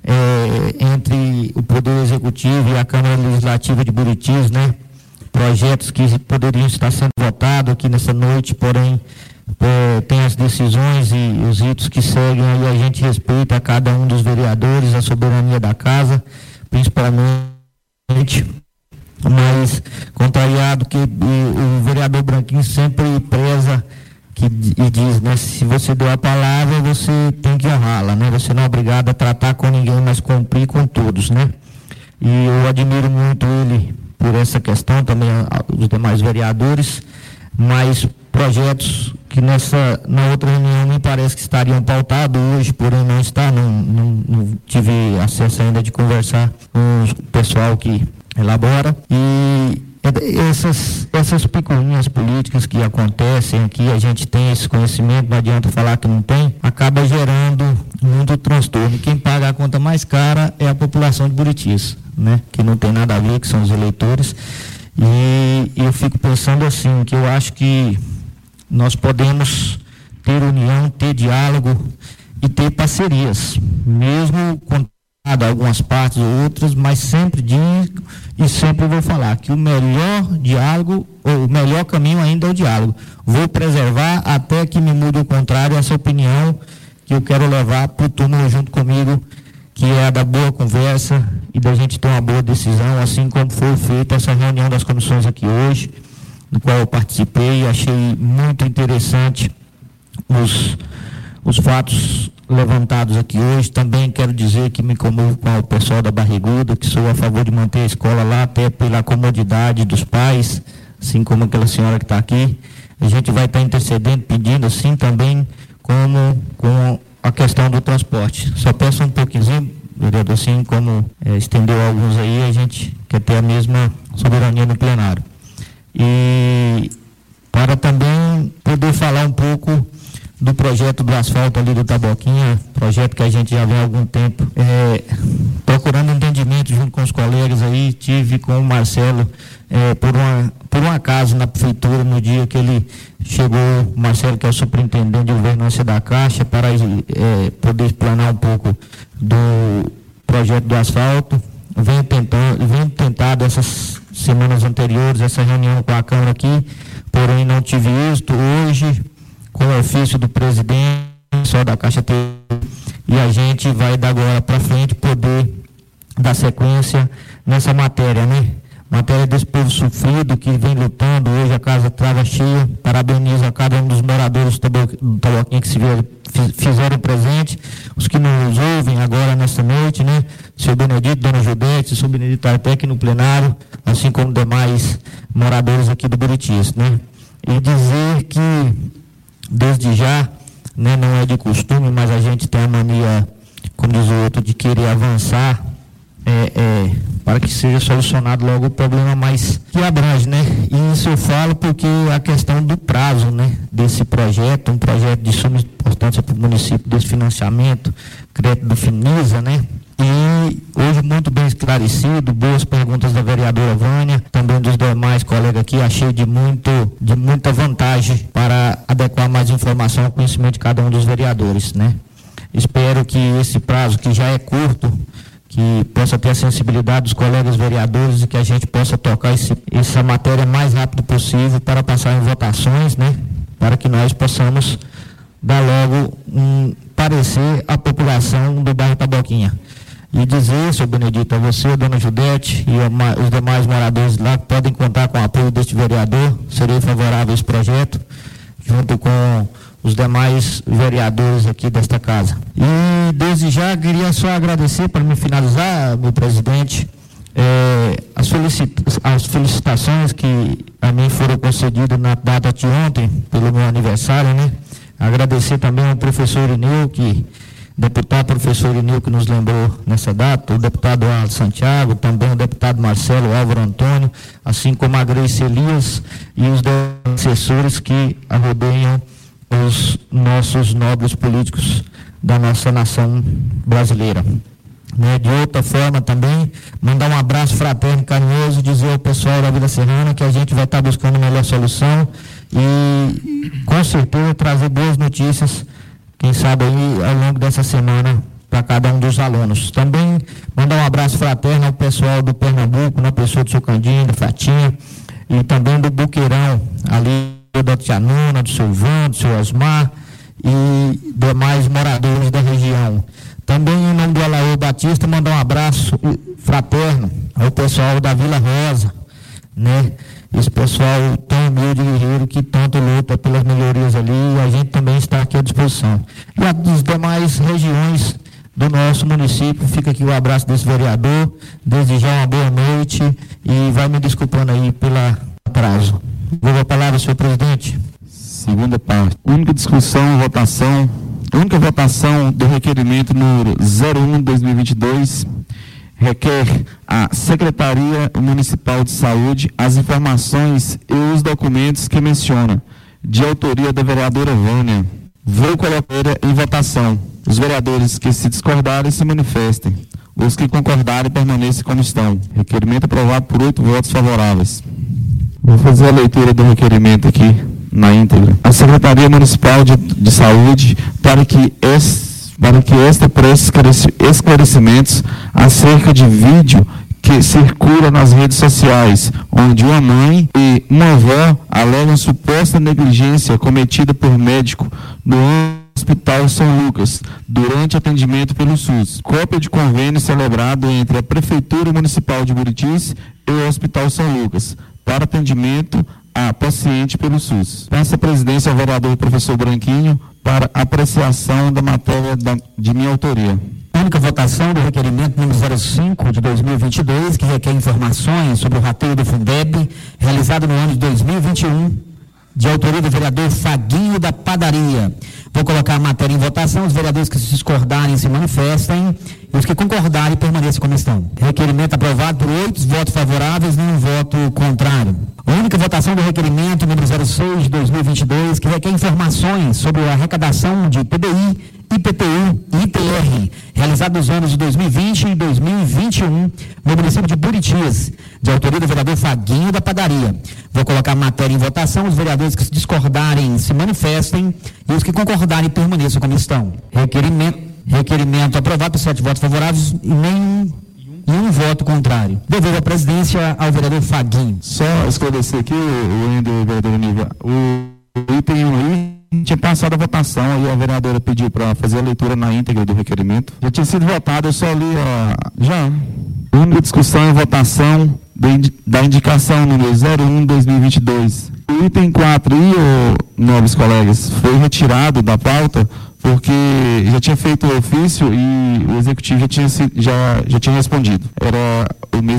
entre o Poder Executivo e a Câmara Legislativa de Buritis, né? Projetos que poderiam estar sendo votados aqui nessa noite, porém tem as decisões e os ritos que seguem, e a gente respeita a cada um dos vereadores, a soberania da casa, principalmente, mas contrariado que o vereador Branquinho sempre preza e diz, né, se você deu a palavra, você tem que honrá-la, né, você não é obrigado a tratar com ninguém, mas cumprir com todos, né? E eu admiro muito ele por essa questão, também os demais vereadores, mas projetos que na outra reunião me parece que estariam pautados hoje, porém não está, não tive acesso ainda de conversar com o pessoal que elabora, e essas picuinhas políticas que acontecem aqui, a gente tem esse conhecimento, não adianta falar que não tem, acaba gerando muito transtorno. E quem paga a conta mais cara é a população de Buritis, né? Que não tem nada a ver, que são os eleitores. E eu fico pensando assim, que eu acho que nós podemos ter união, ter diálogo e ter parcerias, mesmo com algumas partes ou outras, mas sempre digo e sempre vou falar que o melhor diálogo, ou o melhor caminho ainda é o diálogo. Vou preservar até que me mude o contrário essa opinião que eu quero levar para o túmulo junto comigo, que é a da boa conversa e da gente ter uma boa decisão, assim como foi feita essa reunião das comissões aqui hoje, no qual eu participei e achei muito interessante os fatos levantados aqui hoje. Também quero dizer que me comovo com o pessoal da Barriguda, que sou a favor de manter a escola lá, até pela comodidade dos pais, assim como aquela senhora que está aqui. A gente vai estar intercedendo, pedindo assim também, como com a questão do transporte. Só peço um pouquinho, vereador, assim como estendeu alguns aí, a gente quer ter a mesma soberania no plenário. E para também poder falar um pouco do projeto do asfalto ali do Taboquinha, projeto que a gente já vem há algum tempo procurando entendimento junto com os colegas aí. Tive com o Marcelo por um acaso na prefeitura no dia que ele chegou, o Marcelo, que é o superintendente de governança da Caixa, para poder explanar um pouco do projeto do asfalto. Venho tentado essas semanas anteriores essa reunião com a Câmara aqui, porém não tive êxito. Hoje, com o ofício do presidente, só da Caixa T, e a gente vai dar agora para frente poder dar sequência nessa matéria, né? Matéria desse povo sofrido que vem lutando. Hoje a casa estava cheia. Parabenizo a cada um dos moradores do Taboquinha que se fizeram presente, os que nos ouvem agora nesta noite, né? Seu Benedito, Dona Judete, seu Benedito até aqui no plenário, assim como demais moradores aqui do Buritis, né? E dizer que desde já, né, não é de costume, mas a gente tem a mania, como diz o outro, de querer avançar para que seja solucionado logo o problema mais que abrange, né? E isso eu falo porque a questão do prazo, né, desse projeto, um projeto de suma importância para o município, desse financiamento, crédito do Finisa, né? E hoje muito bem esclarecido, boas perguntas da vereadora Vânia, também dos demais colegas aqui, achei de muita vantagem para adequar mais informação ao conhecimento de cada um dos vereadores, né? Espero que esse prazo, que já é curto, que possa ter a sensibilidade dos colegas vereadores e que a gente possa tocar essa matéria o mais rápido possível para passar em votações, né? Para que nós possamos dar logo um parecer à população do bairro Taboquinha. E dizer, seu Benedito, a você, a Dona Judete e os demais moradores lá que podem contar com o apoio deste vereador. Serei favorável a esse projeto, junto com os demais vereadores aqui desta casa. E desde já queria só agradecer, para me finalizar, meu presidente, as felicitações que a mim foram concedidas na data de ontem, pelo meu aniversário, né? Agradecer também ao professor Irineu, deputado professor Irineu, que nos lembrou nessa data, o deputado Arnold Santiago, também o deputado Marcelo Álvaro Antônio, assim como a Grace Elias e os assessores que rodeiam os nossos nobres políticos da nossa nação brasileira. De outra forma também, mandar um abraço fraterno e carinhoso, dizer ao pessoal da Vila Serrana que a gente vai estar buscando a melhor solução e com certeza trazer boas notícias, quem sabe aí ao longo dessa semana, para cada um dos alunos. Também mandar um abraço fraterno ao pessoal do Pernambuco, na pessoa do seu Candinho, da Fatinha, e também do Buqueirão, ali da Tia Nuna, do seu Ivan, do seu Osmar e demais moradores da região. Também, em nome do Alaô Batista, mandar um abraço fraterno ao pessoal da Vila Rosa, né? Esse pessoal tão humilde e guerreiro que tanto luta pelas melhorias ali, e a gente também está aqui à disposição. E as demais regiões do nosso município. Fica aqui o abraço desse vereador, desde já uma boa noite e vai me desculpando aí pelo atraso. Vou a palavra, senhor presidente. Segunda parte. Única votação do requerimento número 01/2022 requer à Secretaria Municipal de Saúde as informações e os documentos que menciona, de autoria da vereadora Vânia. Vou colocar em votação. Os vereadores que se discordarem se manifestem. Os que concordarem permaneçam como estão. Requerimento aprovado por 8 votos favoráveis. Vou fazer a leitura do requerimento aqui na íntegra. A Secretaria Municipal de Saúde, para que esta preste esclarecimentos acerca de vídeo que circula nas redes sociais, onde uma mãe e uma avó alegam suposta negligência cometida por médico no Hospital São Lucas, durante atendimento pelo SUS. Cópia de convênio celebrado entre a Prefeitura Municipal de Buritis e o Hospital São Lucas, para atendimento a paciente pelo SUS. Passa a presidência ao vereador professor Branquinho para apreciação da matéria de minha autoria. Única votação do requerimento número 05 de 2022, que requer informações sobre o rateio do Fundeb, realizado no ano de 2021, de autoria do vereador Faguinho da Padaria. Vou colocar a matéria em votação. Os vereadores que se discordarem se manifestem e os que concordarem permaneçam como estão. Requerimento aprovado por 8 votos favoráveis e nenhum voto contrário. A única votação do requerimento número 06 de 2022, que requer informações sobre a arrecadação de PBI, IPTU e ITR, realizado nos anos de 2020 e 2021, no município de Buritis, de autoria do vereador Faguinho da Padaria. Vou colocar a matéria em votação. Os vereadores que se discordarem se manifestem e os que concordarem permaneçam como estão. Requerimento aprovado por 7 votos favoráveis e nenhum voto contrário. Devolvo a presidência ao vereador Faguinho. Só esclarecer aqui, o vereador Niva, o item 1 aí tinha passado a votação e a vereadora pediu para fazer a leitura na íntegra do requerimento. Já tinha sido votado, eu só li já. Única discussão e votação da indicação número 01/2022. O item 4 nobres colegas, foi retirado da pauta porque já tinha feito o ofício e o executivo já tinha respondido. Era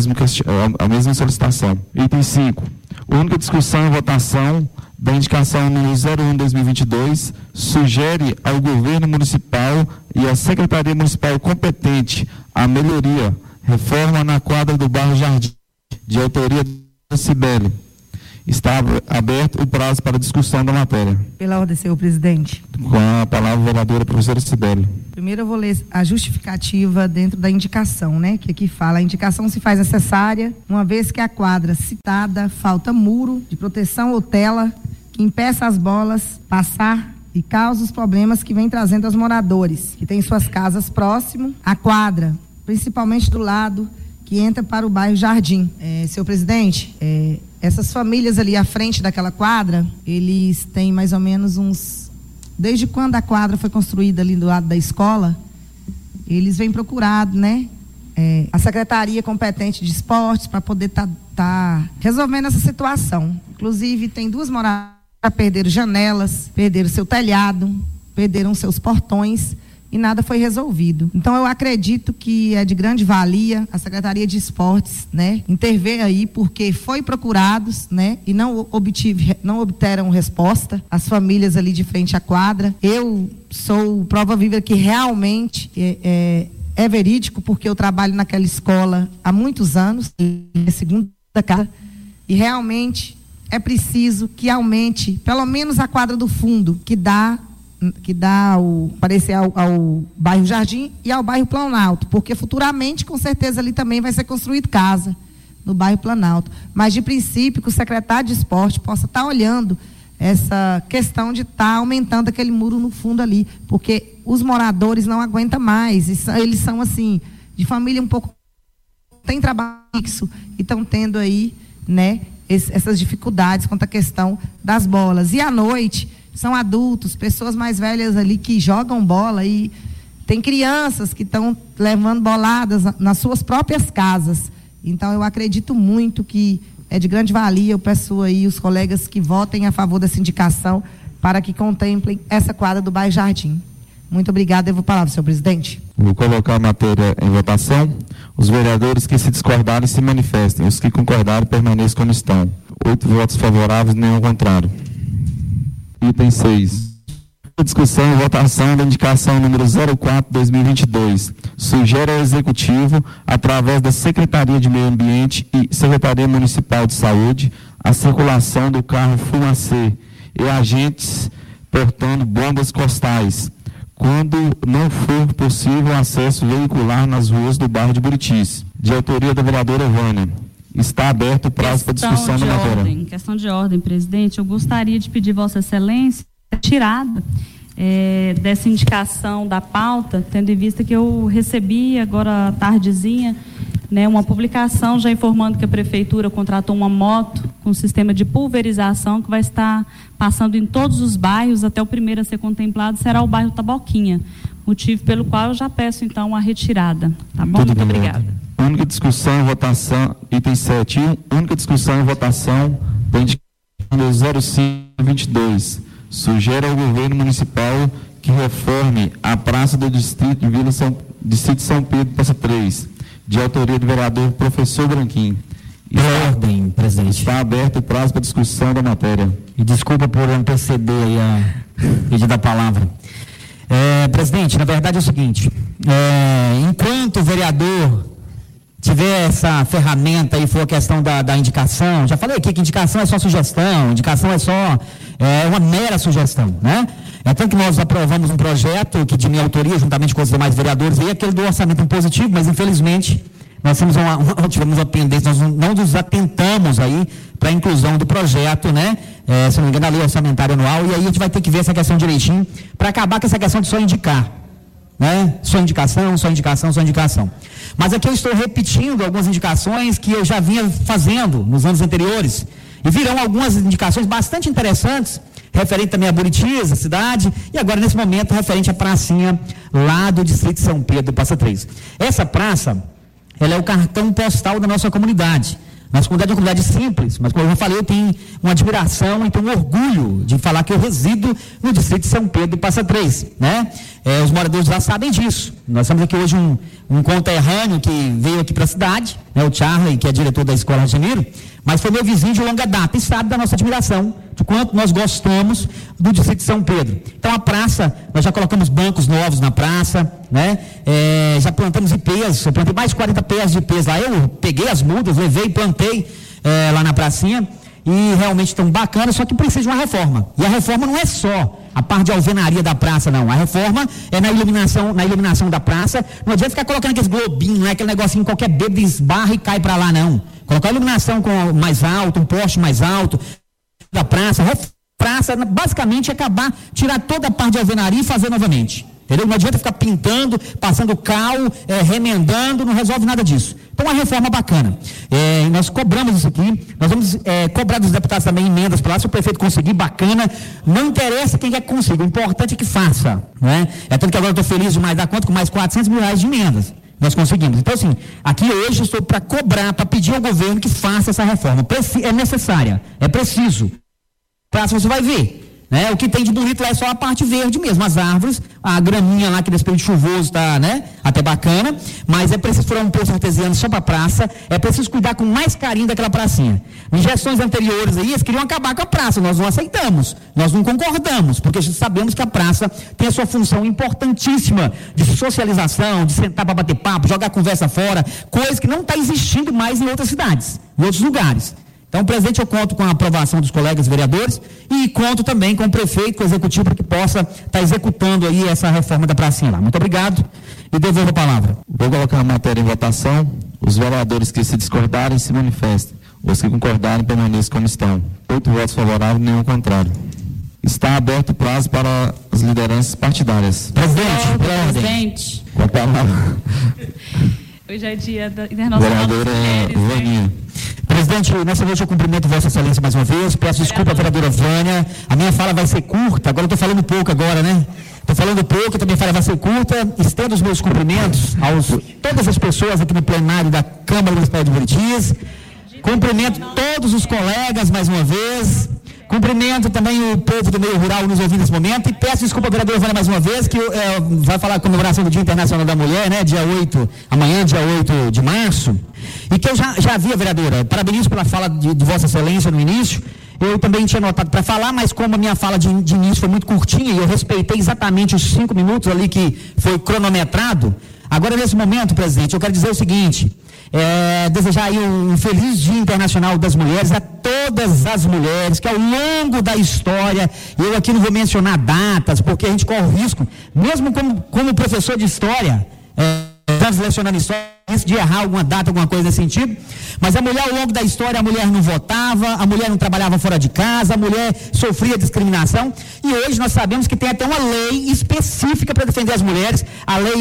a mesma solicitação. Item 5. Única discussão e votação da indicação número 01/2022 sugere ao governo municipal e à Secretaria Municipal competente a melhoria, reforma na quadra do bairro Jardim, de autoria da Cibele. Está aberto o prazo para discussão da matéria. Pela ordem, senhor presidente. Com a palavra a vereadora professora Cibele. Primeiro eu vou ler a justificativa dentro da indicação, né? Que aqui fala: a indicação se faz necessária, uma vez que a quadra citada falta muro de proteção ou tela que impeça as bolas passar e causa os problemas que vem trazendo aos moradores, que têm suas casas próximo à quadra, principalmente do lado que entra para o bairro Jardim. Senhor presidente, essas famílias ali à frente daquela quadra, eles têm mais ou menos desde quando a quadra foi construída ali do lado da escola, eles vêm procurado, né? A Secretaria competente de Esportes para poder tá resolvendo essa situação. Inclusive, tem 2 moradas que perderam janelas, perderam seu telhado, perderam seus portões e nada foi resolvido. Então eu acredito que é de grande valia a Secretaria de Esportes, né, intervir aí, porque foi procurados, né, e não obteram resposta as famílias ali de frente à quadra. Eu sou prova viva que realmente é verídico, porque eu trabalho naquela escola há muitos anos, é segunda casa, e realmente é preciso que aumente pelo menos a quadra do fundo, que dá parecer ao bairro Jardim e ao bairro Planalto, porque futuramente, com certeza, ali também vai ser construído casa no bairro Planalto. Mas, de princípio, que o secretário de Esporte possa estar olhando essa questão de estar aumentando aquele muro no fundo ali, porque os moradores não aguentam mais, eles são assim, de família um pouco, tem trabalho fixo e estão tendo aí, né, essas dificuldades quanto à questão das bolas. E à noite, são adultos, pessoas mais velhas ali que jogam bola, e tem crianças que estão levando boladas nas suas próprias casas. Então eu acredito muito que é de grande valia. Eu peço aí os colegas que votem a favor dessa indicação para que contemplem essa quadra do bairro Jardim. Muito obrigada. Devo a palavra, senhor presidente. Vou colocar a matéria em votação. Os vereadores que se discordarem se manifestem. Os que concordarem permaneçam como estão. 8 votos favoráveis, nenhum contrário. Item 6. Discussão e votação da indicação número 04/2022. Sugere ao Executivo, através da Secretaria de Meio Ambiente e Secretaria Municipal de Saúde, a circulação do carro fumacê e agentes portando bombas costais, quando não for possível acesso veicular nas ruas do bairro de Buritis. De autoria da vereadora Vânia. Está aberto o prazo para discussão da matéria. Questão de ordem, presidente. Eu gostaria de pedir Vossa Excelência retirada dessa indicação da pauta, tendo em vista que eu recebi agora à tardezinha, né, uma publicação já informando que a prefeitura contratou uma moto com sistema de pulverização que vai estar passando em todos os bairros. Até o primeiro a ser contemplado será o bairro Taboquinha, motivo pelo qual eu já peço então a retirada. Tá bom? Muito obrigada. Única discussão e votação, item 7. Única discussão e votação da indicação 05/22. Sugere ao governo municipal que reforme a praça do distrito de São Pedro, Praça 3, de autoria do vereador professor Branquinho. Ordem, presidente. Está aberto o prazo para discussão da matéria. E desculpa por anteceder aí a pedido da palavra. Presidente, na verdade é o seguinte, enquanto o vereador tiver essa ferramenta e for a questão da indicação, já falei aqui que indicação é só sugestão, indicação é só uma mera sugestão, né? É tanto que nós aprovamos um projeto que de minha autoria, juntamente com os demais vereadores, e aquele do orçamento impositivo, mas infelizmente nós tivemos uma pendência, nós não nos atentamos aí para a inclusão do projeto, né? Se não me engano, a lei orçamentária anual, e aí a gente vai ter que ver essa questão direitinho para acabar com essa questão de só indicar, né? Só indicação. Mas aqui eu estou repetindo algumas indicações que eu já vinha fazendo nos anos anteriores, e virão algumas indicações bastante interessantes, referente também a Buritis, a cidade, e agora nesse momento referente à pracinha lá do distrito de São Pedro, Praça 3. Essa praça, ela é o cartão postal da nossa comunidade. Nossa comunidade é uma comunidade simples, mas como eu já falei, eu tenho uma admiração e tenho um orgulho de falar que eu resido no distrito de São Pedro, Praça 3, né? Os moradores já sabem disso. Nós temos aqui hoje um conterrâneo que veio aqui para a cidade, né? O Charlie, que é diretor da Escola Ragemiro, mas foi meu vizinho de longa data e sabe da nossa admiração, de quanto nós gostamos do distrito de São Pedro. Então a praça, nós já colocamos bancos novos na praça, né? Já plantamos ipês, eu plantei mais de 40 pés de ipês lá, eu peguei as mudas, levei e plantei lá na pracinha, e realmente estão bacanas, só que precisa de uma reforma. E a reforma não é só a parte de alvenaria da praça, não. A reforma é na iluminação da praça. Não adianta ficar colocando aqueles globinhos, né? Aquele negocinho, qualquer bêbado esbarra e cai para lá, não. Colocar a iluminação mais alto, um poste mais alto da praça, basicamente tirar toda a parte de alvenaria e fazer novamente. Entendeu? Não adianta ficar pintando, passando cal, remendando, não resolve nada disso. Então, uma reforma bacana. Nós cobramos isso aqui, nós vamos cobrar dos deputados também emendas para lá, se o prefeito conseguir, bacana. Não interessa quem quer que consiga, o importante é que faça. Né? Tanto que agora eu estou feliz demais da conta com mais 400 mil reais de emendas. Nós conseguimos. Então, assim, aqui hoje eu estou para cobrar, para pedir ao governo que faça essa reforma. É necessária, é preciso. Praça você vai ver. Né? O que tem de bonito lá é só a parte verde mesmo, as árvores, a graminha lá que nesse período chuvoso está, né? Até bacana, mas é preciso furar um poço artesiano só para a praça, é preciso cuidar com mais carinho daquela pracinha. Em gestões anteriores aí, eles queriam acabar com a praça, nós não aceitamos, nós não concordamos, porque sabemos que a praça tem a sua função importantíssima de socialização, de sentar para bater papo, jogar conversa fora, coisa que não está existindo mais em outras cidades, em outros lugares. Então, presidente, eu conto com a aprovação dos colegas vereadores e conto também com o prefeito, com o executivo, para que possa estar executando aí essa reforma da pracinha lá. Muito obrigado e devolvo a palavra. Vou colocar a matéria em votação. Os vereadores que se discordarem se manifestem. Os que concordarem permaneçam como estão. 8 votos favoráveis, nenhum contrário. Está aberto o prazo para as lideranças partidárias. Presidente. Com a palavra. Hoje é dia da Internacional das Mulheres, né? Presidente, nessa noite eu cumprimento Vossa Excelência mais uma vez, peço desculpa à vereadora Vânia, a minha fala vai ser curta, agora eu estou falando pouco agora, né? Estou falando pouco, também a fala vai ser curta, estendo os meus cumprimentos a todas as pessoas aqui no plenário da Câmara Municipal de Buritis, cumprimento todos os colegas mais uma vez, Cumprimento também o povo do meio rural nos ouvindo nesse momento e peço desculpa, vereadora Vânia, mais uma vez, que vai falar a comemoração do Dia Internacional da Mulher, né? Amanhã, dia 8 de março, e que eu já havia, vereadora, parabenizo pela fala de Vossa Excelência no início. Eu também tinha anotado para falar, mas como a minha fala de início foi muito curtinha e eu respeitei exatamente os 5 minutos ali que foi cronometrado, agora nesse momento, presidente, eu quero dizer o seguinte: desejar aí um feliz Dia Internacional das Mulheres a todas as mulheres que ao longo da história, eu aqui não vou mencionar datas, porque a gente corre o risco, mesmo como professor de história, estamos lecionando história, de errar alguma data, alguma coisa nesse sentido, mas a mulher ao longo da história, a mulher não votava, a mulher não trabalhava fora de casa, a mulher sofria discriminação, e hoje nós sabemos que tem até uma lei específica para defender as mulheres, a lei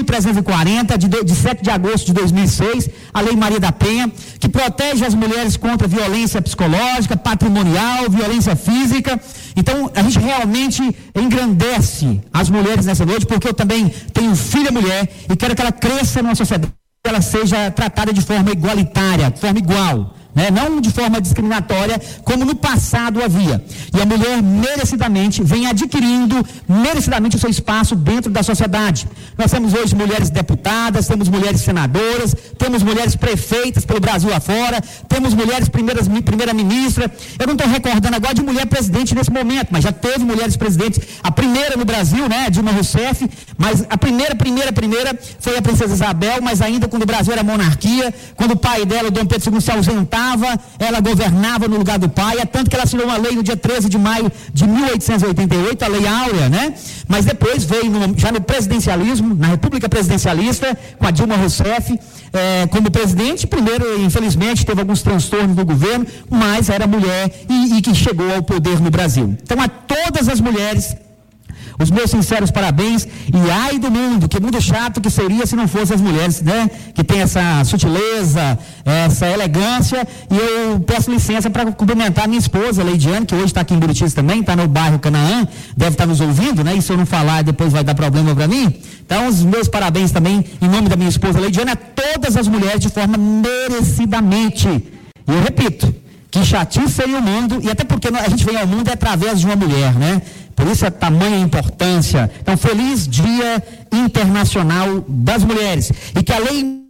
11.340 de 7 de agosto de 2006, a lei Maria da Penha, que protege as mulheres contra violência psicológica, patrimonial, violência física. Então a gente realmente engrandece as mulheres nessa noite, porque eu também tenho filha mulher e quero que ela cresça numa sociedade, que ela seja tratada de forma igualitária, de forma igual, né? Não de forma discriminatória, como no passado havia. E a mulher merecidamente vem adquirindo merecidamente o seu espaço dentro da sociedade. Nós temos hoje mulheres deputadas, temos mulheres senadoras, temos mulheres prefeitas pelo Brasil afora, temos mulheres primeira-ministra. Eu não estou recordando agora de mulher presidente nesse momento, mas já teve mulheres presidentes. A primeira no Brasil, né, Dilma Rousseff, mas a primeira foi a princesa Isabel, mas ainda quando o Brasil era monarquia, quando o pai dela, o Dom Pedro II, se ausentava, ela governava no lugar do pai, é tanto que ela assinou uma lei no dia 13 de maio de 1888, a Lei Áurea, né? Mas depois veio já no presidencialismo, na República Presidencialista, com a Dilma Rousseff como presidente. Primeiro, infelizmente, teve alguns transtornos do governo, mas era mulher e que chegou ao poder no Brasil. Então, a todas as mulheres, os meus sinceros parabéns, e ai do mundo, que mundo chato que seria se não fossem as mulheres, né? Que tem essa sutileza, essa elegância, e eu peço licença para cumprimentar minha esposa, Leidiane, que hoje está aqui em Buritis também, está no bairro Canaã, deve estar nos ouvindo, né? E se eu não falar, depois vai dar problema para mim. Então, os meus parabéns também, em nome da minha esposa Leidiane, a todas as mulheres de forma merecidamente. E eu repito, que chatice seria o mundo, e até porque a gente vem ao mundo através de uma mulher, né? Por isso a tamanha importância. Então, feliz Dia Internacional das Mulheres. E que a lei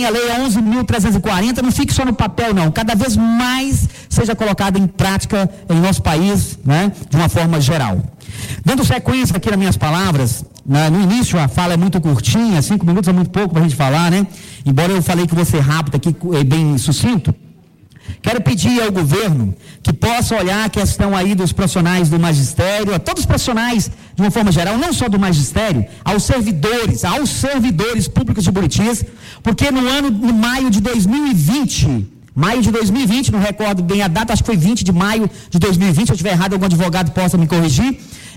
11.340 não fique só no papel, não. Cada vez mais seja colocada em prática em nosso país, né? De uma forma geral. Dando sequência aqui nas minhas palavras, no início a fala é muito curtinha, 5 minutos é muito pouco para a gente falar, né? Embora eu falei que vou ser rápido aqui, bem sucinto. Quero pedir ao governo que possa olhar a questão aí dos profissionais do magistério, a todos os profissionais de uma forma geral, não só do magistério, aos servidores públicos de Buritis, porque no maio de 2020, não recordo bem a data, acho que foi 20 de maio de 2020, se eu estiver errado, algum advogado possa me corrigir,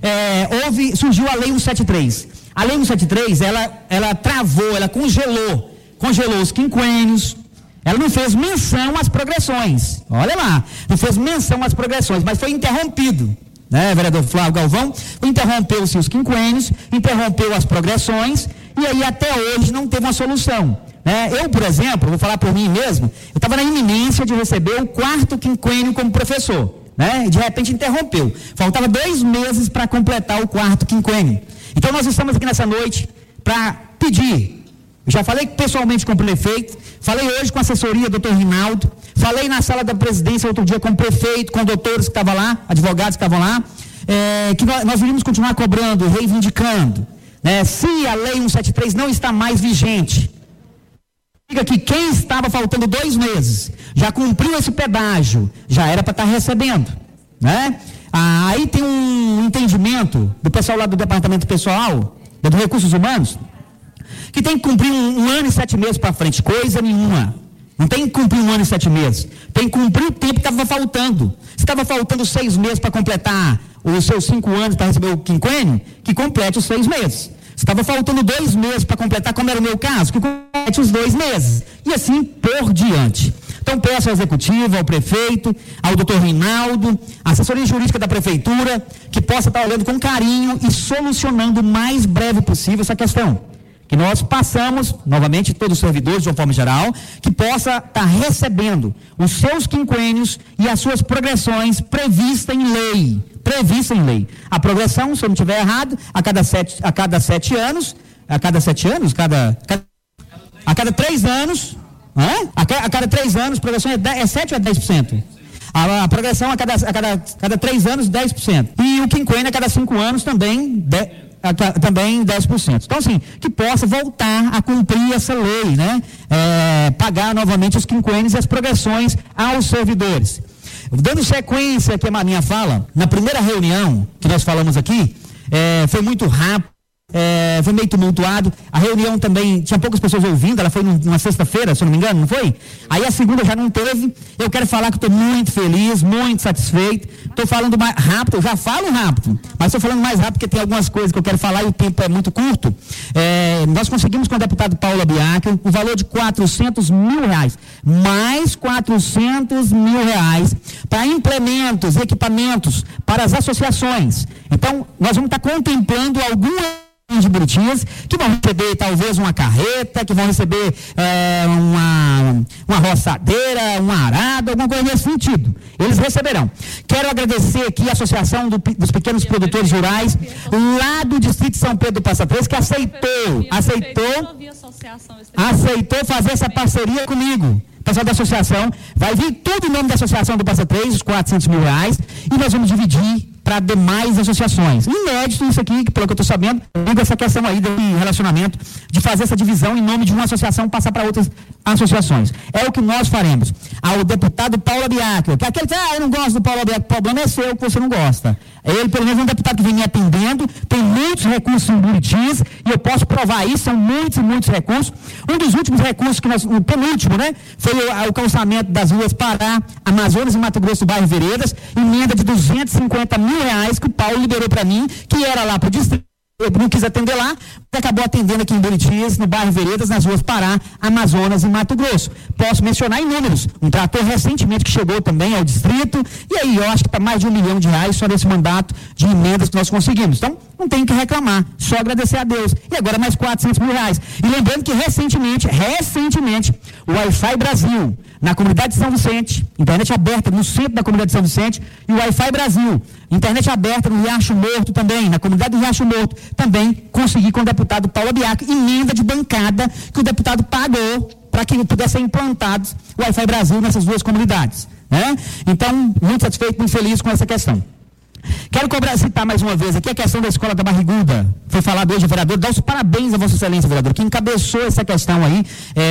surgiu a Lei 173. A Lei 173, ela travou, ela congelou os quinquênios. Ela não fez menção às progressões, olha lá, não fez menção às progressões, mas foi interrompido, né, vereador Flávio Galvão? Interrompeu-se os quinquênios, interrompeu as progressões, e aí até hoje não teve uma solução, né? Eu, por exemplo, vou falar por mim mesmo, eu estava na iminência de receber o 4º quinquênio como professor, né? E de repente interrompeu, faltava 2 meses para completar o 4º quinquênio. Então nós estamos aqui nessa noite para pedir. Já falei pessoalmente com o prefeito, falei hoje com a assessoria, doutor Rinaldo, falei na sala da presidência outro dia com o prefeito, com doutores que estavam lá, advogados que estavam lá, que nós iríamos continuar cobrando, reivindicando, né? Se a Lei 173 não está mais vigente, diga que quem estava faltando 2 meses, já cumpriu esse pedágio, já era para estar recebendo, né? Aí tem um entendimento do pessoal lá do Departamento Pessoal, dos Recursos Humanos, que tem que cumprir 1 ano e 7 meses para frente, coisa nenhuma. Não tem que cumprir 1 ano e 7 meses. Tem que cumprir o tempo que estava faltando. Se estava faltando 6 meses para completar os seus 5 anos para receber o quinquênio, que complete os 6 meses. Se estava faltando 2 meses para completar, como era o meu caso, que complete os 2 meses. E assim por diante. Então peço ao executivo, ao prefeito, ao doutor Rinaldo, à assessoria jurídica da prefeitura, que possa estar olhando com carinho e solucionando o mais breve possível essa questão. que nós passamos, novamente, todos os servidores de uma forma geral, que possa estar recebendo os seus quinquênios e as suas progressões previstas em lei. A progressão, se eu não estiver errado, a cada 7 anos, a cada 3 anos, a cada 3 anos, a progressão é 7 ou é 10%? A progressão a cada 3 anos, 10%. E o quinquênio a cada 5 anos também 10%. Então, assim, que possa voltar a cumprir essa lei, né? Pagar novamente os quinquênios e as progressões aos servidores. Dando sequência aqui à minha fala, na primeira reunião que nós falamos aqui, foi muito rápido. Foi meio tumultuado. A reunião também tinha poucas pessoas ouvindo. Ela foi numa sexta-feira, se eu não me engano, não foi? Aí a segunda já não teve. Eu quero falar que estou muito feliz, muito satisfeito. Estou falando mais rápido, eu já falo rápido, mas estou falando mais rápido porque tem algumas coisas que eu quero falar e o tempo é muito curto. Nós conseguimos com o deputado Paulo Abiaco o valor de R$400 mil, mais R$400 mil para implementos, equipamentos para as associações. Então, nós vamos estar contemplando algumas de Buritis, que vão receber talvez uma carreta, que vão receber uma roçadeira, uma arada, alguma coisa nesse sentido. Eles receberão. Quero agradecer aqui a Associação dos Pequenos Produtores Rurais, lá do Distrito de São Pedro do Passa Três, que aceitou fazer essa parceria comigo. O pessoal da associação, vai vir todo o nome da associação do Passa Três, os R$400 mil, e nós vamos dividir para demais associações. Inédito isso aqui, pelo que eu estou sabendo, essa questão aí do relacionamento, de fazer essa divisão em nome de uma associação, passar para outras associações. É o que nós faremos. Ao deputado Paulo Abiaco, que aquele que eu não gosto do Paulo Abiaco, o problema é seu, que você não gosta. Ele, pelo menos, é um deputado que vem me atendendo, tem muitos recursos em Buritis, e eu posso provar isso, são muitos e muitos recursos. Um dos últimos recursos, o penúltimo, né, foi o calçamento das ruas Pará, Amazonas e Mato Grosso do bairro Veredas, emenda de R$250 mil que o Paulo liberou para mim, que era lá para o distrito. Eu não quis atender lá, acabou atendendo aqui em Buritis, no bairro Veredas, nas ruas Pará, Amazonas e Mato Grosso. Posso mencionar em números, um trator recentemente que chegou também ao distrito, e aí eu acho que está mais de R$1 milhão só nesse mandato de emendas que nós conseguimos. Então, não tem que reclamar, só agradecer a Deus. E agora mais R$400 mil. E lembrando que recentemente, o Wi-Fi Brasil, na comunidade de São Vicente, internet aberta no centro da comunidade de São Vicente, e o Wi-Fi Brasil, internet aberta no Riacho Morto também, na comunidade do Riacho Morto, também consegui com o deputado Paulo Abiaco, emenda de bancada que o deputado pagou para que pudessem ser implantados o Wi-Fi Brasil nessas duas comunidades, né? Então, muito satisfeito, muito feliz com essa questão. Quero citar mais uma vez aqui a questão da Escola da Barriguda. Foi falado hoje, vereador, dá os parabéns a Vossa Excelência, vereador, que encabeçou essa questão aí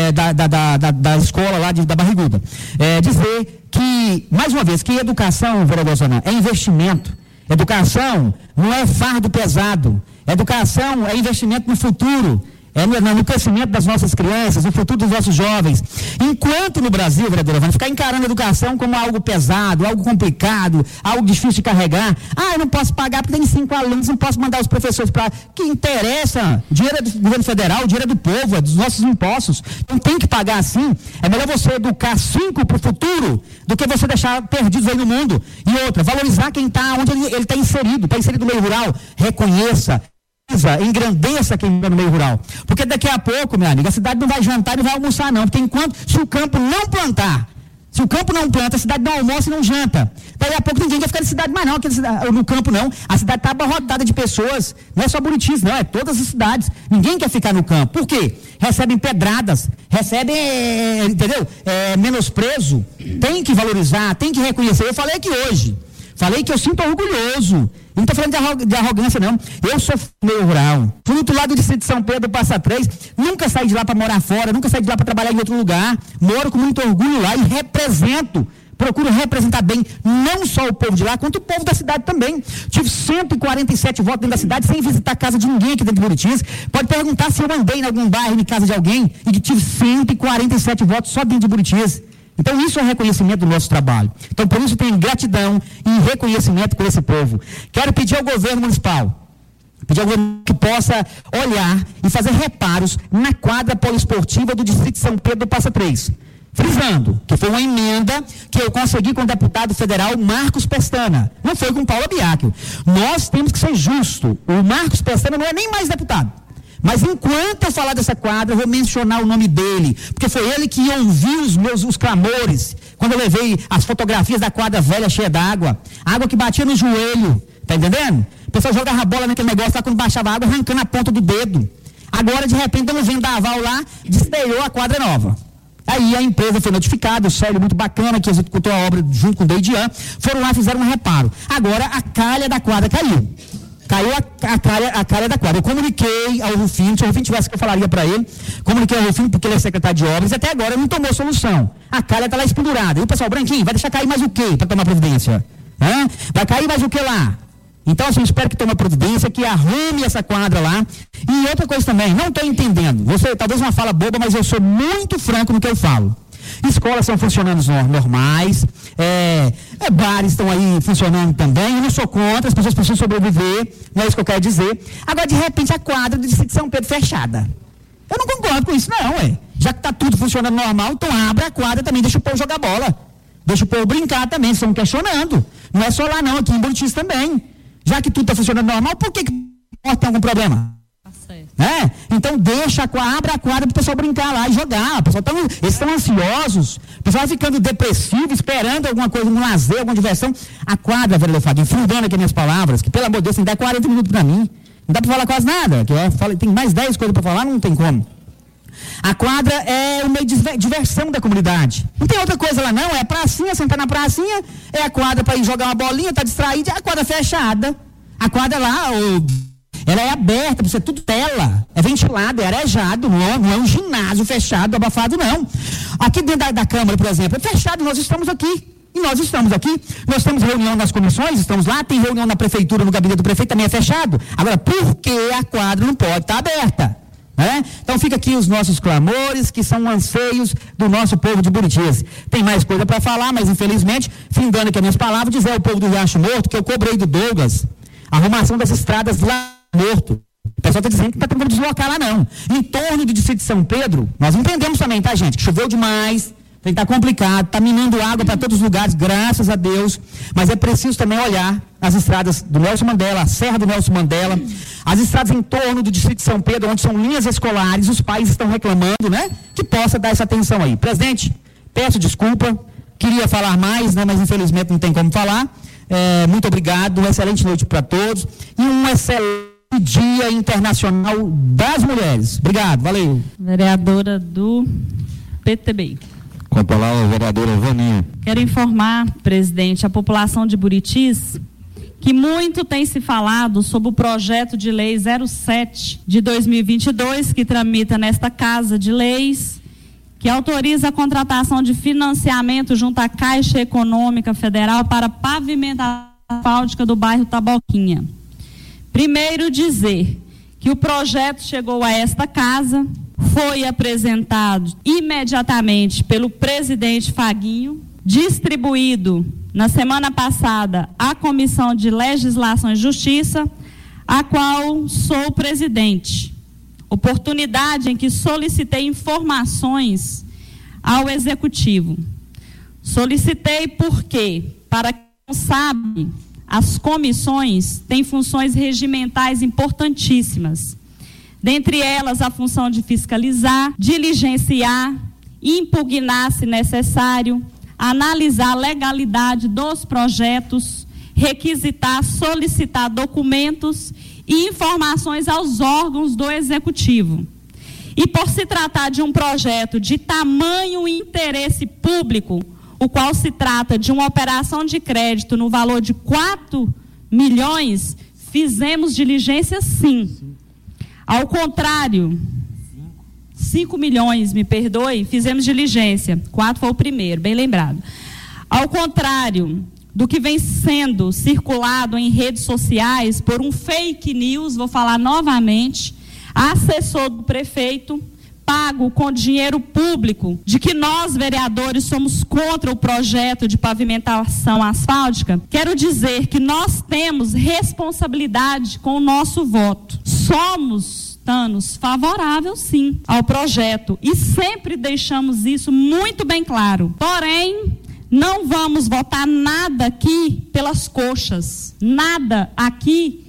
da escola lá da Barriguda. Dizer que, mais uma vez, que educação, vereador Zonan, é investimento. Educação não é fardo pesado. Educação é investimento no futuro. No crescimento das nossas crianças, no futuro dos nossos jovens. Enquanto no Brasil, vereadora, vamos ficar encarando a educação como algo pesado, algo complicado, algo difícil de carregar. Eu não posso pagar porque tem 5 alunos, não posso mandar os professores para... Que interessa? O dinheiro é do governo federal, o dinheiro é do povo, é dos nossos impostos. Então tem que pagar assim. É melhor você educar 5 para o futuro do que você deixar perdidos aí no mundo. E outra, valorizar quem está, onde ele está inserido no meio rural. Reconheça, engrandeça quem está no meio rural, porque daqui a pouco, meu amigo, a cidade não vai jantar e não vai almoçar não, porque se o campo não planta, a cidade não almoça e não janta. Daí a pouco ninguém quer ficar na cidade mais não, no campo não, a cidade está abarrotada de pessoas, não é só Buritis não, é todas as cidades, ninguém quer ficar no campo. Por quê? Recebem pedradas, entendeu? Menosprezo. Tem que valorizar, tem que reconhecer. Eu falei aqui hoje, falei que eu sinto orgulhoso. Não estou falando de arrogância, não. Eu sou meio rural. Fruto lá do distrito de São Pedro, Passa Três. Nunca saí de lá para morar fora, nunca saí de lá para trabalhar em outro lugar. Moro com muito orgulho lá e represento. Procuro representar bem não só o povo de lá, quanto o povo da cidade também. Tive 147 votos dentro da cidade, sem visitar a casa de ninguém aqui dentro de Buritis. Pode perguntar se eu andei em algum bairro, em casa de alguém, e que tive 147 votos só dentro de Buritis. Então isso é reconhecimento do nosso trabalho. Então por isso tenho gratidão e reconhecimento por esse povo. Quero pedir ao governo municipal, que possa olhar e fazer reparos na quadra poliesportiva do distrito de São Pedro do Passa Três. Frisando que foi uma emenda que eu consegui com o deputado federal Marcos Pestana. Não foi com o Paulo Abiaco. Nós temos que ser justos. O Marcos Pestana não é nem mais deputado. Mas enquanto eu falar dessa quadra, eu vou mencionar o nome dele, porque foi ele que ouviu os clamores, quando eu levei as fotografias da quadra velha cheia d'água, água que batia no joelho, tá entendendo? O pessoal jogava a bola naquele negócio lá, quando baixava a água, arrancando a ponta do dedo. Agora, de repente, dando um vendaval lá, destelhou a quadra nova. Aí a empresa foi notificada, o Célio muito bacana, que executou a obra junto com o Deidian, foram lá e fizeram um reparo. Agora a calha da quadra caiu. Caiu a calha da quadra. Eu comuniquei ao Rufino, se o Rufino tivesse que eu falaria para ele, comuniquei ao Rufino, porque ele é secretário de obras, e até agora não tomou solução. A calha está lá espendurada. E o pessoal, Branquinho, vai deixar cair mais o quê para tomar providência? Vai cair mais o que lá? Então, assim, espero que tome uma providência, que arrume essa quadra lá. E outra coisa também, não estou entendendo. Você, talvez uma fala boba, mas eu sou muito franco no que eu falo. Escolas estão funcionando normais, bares estão aí funcionando também. Eu não sou contra, as pessoas precisam sobreviver, não é isso que eu quero dizer. Agora, de repente, a quadra do distrito de São Pedro fechada. Eu não concordo com isso, não, Já que está tudo funcionando normal, então abre a quadra também, deixa o povo jogar bola. Deixa o povo brincar também, estão questionando. Não é só lá, não, aqui em Buritis também. Já que tudo está funcionando normal, por que tem algum problema? Então abre a quadra para o pessoal brincar lá e jogar. Eles estão ansiosos, o pessoal vai ficando depressivo, esperando alguma coisa, um lazer, alguma diversão. A quadra, vereador Fadinho, fundando aqui minhas palavras, que pelo amor de Deus, tem que dar 40 minutos para mim. Não dá para falar quase nada, que eu falo, tem mais 10 coisas para falar, não tem como. A quadra é o meio de diversão da comunidade. Não tem outra coisa lá não, é a pracinha, sentar na pracinha, é a quadra para ir jogar uma bolinha, tá distraído, é a quadra fechada. A quadra lá, ela é aberta, precisa tudo tela, é ventilado, é arejado, não é um ginásio fechado, abafado, não. Aqui dentro da Câmara, por exemplo, é fechado, nós estamos aqui. E nós estamos aqui, nós temos reunião nas comissões, estamos lá, tem reunião na prefeitura, no gabinete do prefeito, também é fechado. Agora, por que a quadra não pode estar aberta? Então fica aqui os nossos clamores, que são anseios do nosso povo de Buritis. Tem mais coisa para falar, mas infelizmente, findando aqui as minhas palavras, dizer ao povo do Riacho Morto que eu cobrei do Douglas a arrumação das estradas lá Morto. O pessoal está dizendo que não está tentando deslocar lá não. Em torno do distrito de São Pedro, nós entendemos também, tá, gente, que choveu demais, está complicado, está minando água para todos os lugares, graças a Deus, mas é preciso também olhar as estradas do Nelson Mandela, a Serra do Nelson Mandela, as estradas em torno do distrito de São Pedro, onde são linhas escolares, os pais estão reclamando, que possa dar essa atenção aí. Presidente, peço desculpa, queria falar mais, mas infelizmente não tem como falar. Muito obrigado, uma excelente noite para todos e um excelente Dia Internacional das Mulheres. Obrigado, valeu. Vereadora do PTB. Com a palavra, a vereadora Vaninha. Quero informar, presidente, a população de Buritis que muito tem se falado sobre o projeto de lei 07 de 2022, que tramita nesta Casa de Leis, que autoriza a contratação de financiamento junto à Caixa Econômica Federal para pavimentação asfáltica do bairro Taboquinha. Primeiro dizer que o projeto chegou a esta casa, foi apresentado imediatamente pelo presidente Faguinho, distribuído na semana passada à Comissão de Legislação e Justiça, a qual sou presidente. Oportunidade em que solicitei informações ao Executivo. Solicitei porque, para quem não sabe, as comissões têm funções regimentais importantíssimas. Dentre elas, a função de fiscalizar, diligenciar, impugnar se necessário, analisar a legalidade dos projetos, requisitar, solicitar documentos e informações aos órgãos do Executivo. E por se tratar de um projeto de tamanho e interesse público, o qual se trata de uma operação de crédito no valor de 4 milhões, fizemos diligência sim. Ao contrário, 5 milhões, me perdoe, fizemos diligência. 4 foi o primeiro, bem lembrado. Ao contrário do que vem sendo circulado em redes sociais por um fake news, vou falar novamente, assessor do prefeito, pago com dinheiro público, de que nós, vereadores, somos contra o projeto de pavimentação asfáltica, quero dizer que nós temos responsabilidade com o nosso voto. Somos, Thanos, favoráveis sim ao projeto e sempre deixamos isso muito bem claro. Porém, não vamos votar nada aqui pelas coxas, nada aqui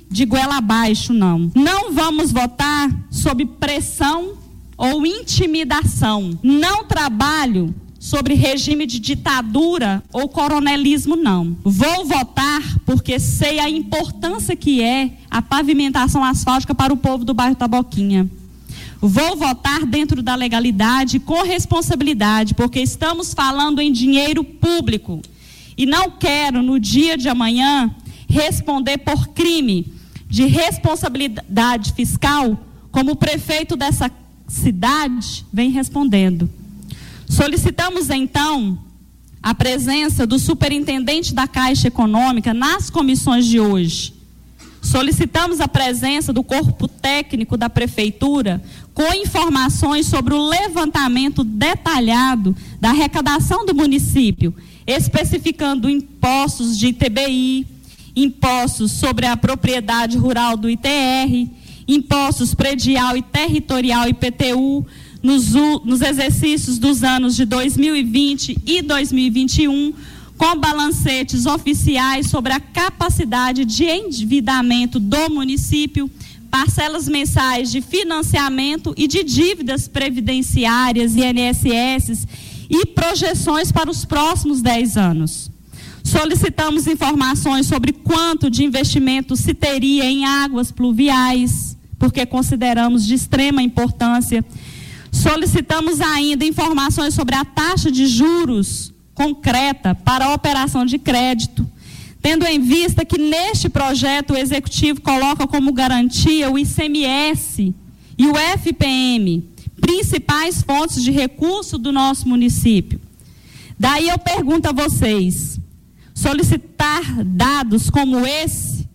de goela abaixo, não. Não vamos votar sob pressão ou intimidação. Não trabalho sobre regime de ditadura ou coronelismo, não. Vou votar porque sei a importância que é a pavimentação asfáltica para o povo do bairro Taboquinha. Vou votar dentro da legalidade, com responsabilidade, porque estamos falando em dinheiro público. E não quero, no dia de amanhã, responder por crime de responsabilidade fiscal, como o prefeito dessa cidade vem respondendo. Solicitamos, então, a presença do superintendente da Caixa Econômica nas comissões de hoje. Solicitamos a presença do corpo técnico da Prefeitura com informações sobre o levantamento detalhado da arrecadação do município, especificando impostos de ITBI, impostos sobre a propriedade rural do ITR, impostos predial e territorial IPTU, nos exercícios dos anos de 2020 e 2021, com balancetes oficiais sobre a capacidade de endividamento do município, parcelas mensais de financiamento e de dívidas previdenciárias e INSS e projeções para os próximos 10 anos. Solicitamos informações sobre quanto de investimento se teria em águas pluviais, porque consideramos de extrema importância. Solicitamos ainda informações sobre a taxa de juros concreta para a operação de crédito, tendo em vista que neste projeto o Executivo coloca como garantia o ICMS e o FPM, principais fontes de recurso do nosso município. Daí eu pergunto a vocês, solicitar dados como esse,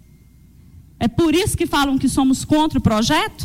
é por isso que falam que somos contra o projeto?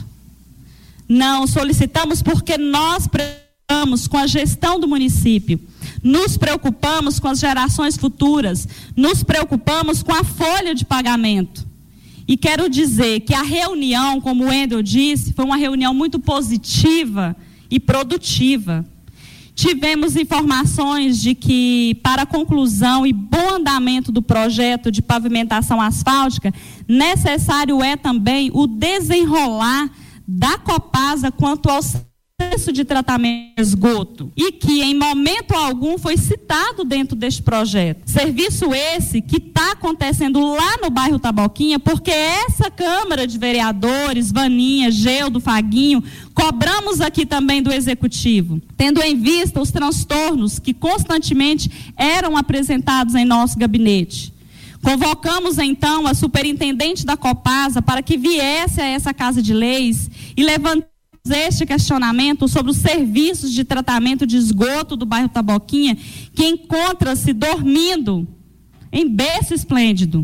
Não, solicitamos porque nós preocupamos com a gestão do município, nos preocupamos com as gerações futuras, nos preocupamos com a folha de pagamento. E quero dizer que a reunião, como o Wendel disse, foi uma reunião muito positiva e produtiva. Tivemos informações de que, para a conclusão e bom andamento do projeto de pavimentação asfáltica, necessário é também o desenrolar da Copasa quanto ao serviço de tratamento de esgoto, e que em momento algum foi citado dentro deste projeto. Serviço esse que está acontecendo lá no bairro Taboquinha, porque essa Câmara de Vereadores, Vaninha, Geldo, Faguinho, cobramos aqui também do Executivo, tendo em vista os transtornos que constantemente eram apresentados em nosso gabinete. Convocamos, então, a superintendente da Copasa para que viesse a essa Casa de Leis e levantasse este questionamento sobre os serviços de tratamento de esgoto do bairro Taboquinha, que encontra-se dormindo em berço esplêndido.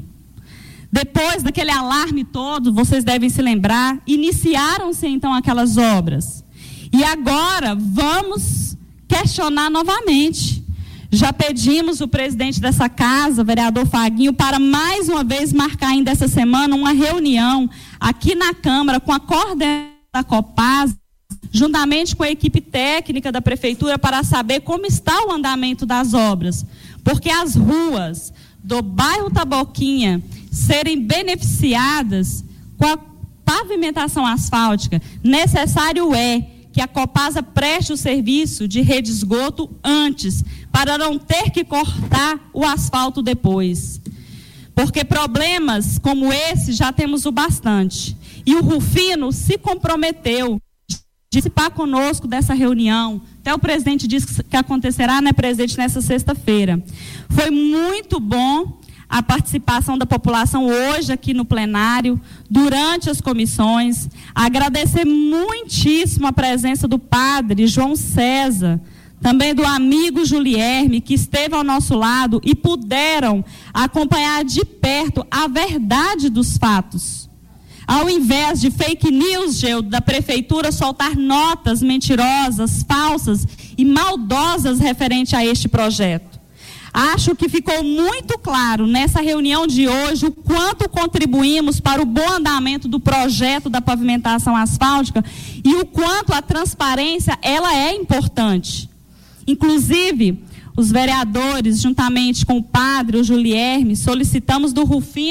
Depois daquele alarme todo, vocês devem se lembrar, iniciaram-se então aquelas obras. E agora vamos questionar novamente. Já pedimos o presidente dessa casa, o vereador Faguinho, para mais uma vez marcar ainda essa semana uma reunião aqui na Câmara com a coordenação da Copasa, juntamente com a equipe técnica da Prefeitura, para saber como está o andamento das obras. Porque as ruas do bairro Taboquinha serem beneficiadas com a pavimentação asfáltica, necessário é que a Copasa preste o serviço de rede de esgoto antes, para não ter que cortar o asfalto depois. Porque problemas como esse já temos o bastante. E o Rufino se comprometeu de participar conosco dessa reunião. Até o presidente disse que acontecerá, né, presidente, nessa sexta-feira. Foi muito bom a participação da população hoje aqui no plenário, durante as comissões. Agradecer muitíssimo a presença do padre João César, também do amigo Julierme, que esteve ao nosso lado e puderam acompanhar de perto a verdade dos fatos. Ao invés de fake news, Geldo, da Prefeitura soltar notas mentirosas, falsas e maldosas referente a este projeto. Acho que ficou muito claro nessa reunião de hoje o quanto contribuímos para o bom andamento do projeto da pavimentação asfáltica e o quanto a transparência ela é importante. Inclusive, os vereadores, juntamente com o padre, o Julierme, solicitamos do Rufino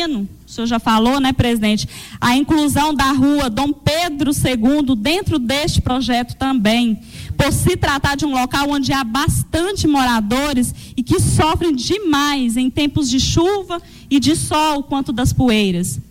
o senhor já falou, né, presidente, a inclusão da rua Dom Pedro II dentro deste projeto também, por se tratar de um local onde há bastante moradores e que sofrem demais em tempos de chuva e de sol, quanto das poeiras.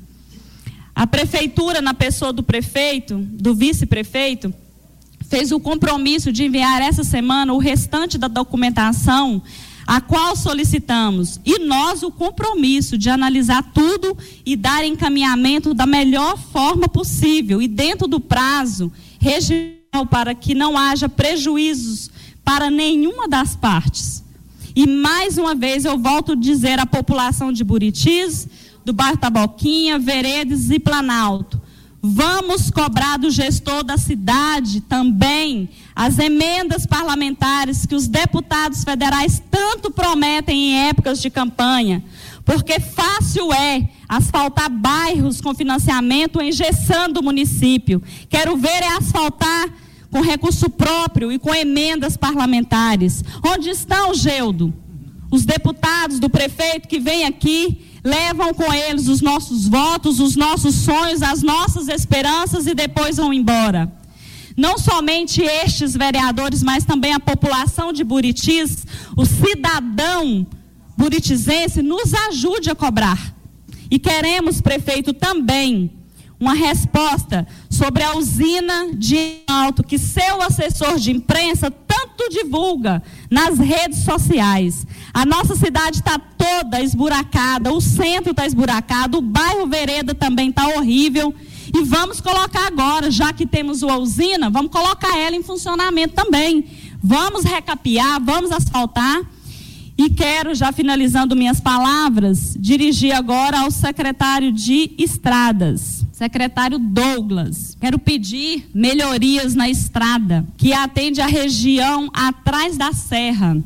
A prefeitura, na pessoa do prefeito, do vice-prefeito, fez o compromisso de enviar essa semana o restante da documentação, a qual solicitamos, e nós o compromisso de analisar tudo e dar encaminhamento da melhor forma possível e dentro do prazo regional, para que não haja prejuízos para nenhuma das partes. E mais uma vez eu volto a dizer à população de Buritis, do bairro Taboquinha, Veredas e Planalto, vamos cobrar do gestor da cidade também as emendas parlamentares que os deputados federais tanto prometem em épocas de campanha, porque fácil é asfaltar bairros com financiamento engessando o município. Quero ver é asfaltar com recurso próprio e com emendas parlamentares. Onde estão, Geudo? Os deputados do prefeito que vêm aqui levam com eles os nossos votos, os nossos sonhos, as nossas esperanças e depois vão embora. Não somente estes vereadores, mas também a população de Buritis, o cidadão buritizense, nos ajude a cobrar. E queremos, prefeito, também uma resposta sobre a usina de Alto, que seu assessor de imprensa tanto divulga nas redes sociais. A nossa cidade está toda esburacada, o centro está esburacado, o bairro Vereda também está horrível. E vamos colocar agora, já que temos a usina, vamos colocar ela em funcionamento também. Vamos recapear, vamos asfaltar. E quero, já finalizando minhas palavras, dirigir agora ao secretário de Estradas, secretário Douglas. Quero pedir melhorias na estrada, que atende a região atrás da Serra,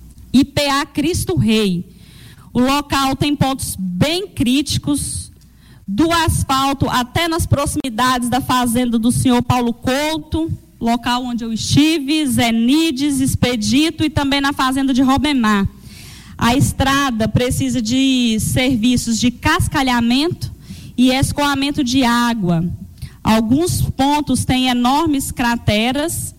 IPA Cristo Rei. O local tem pontos bem críticos, do asfalto até nas proximidades da fazenda do senhor Paulo Couto, local onde eu estive, Zenides, Expedito e também na fazenda de Robemar. A estrada precisa de serviços de cascalhamento e escoamento de água. Alguns pontos têm enormes crateras.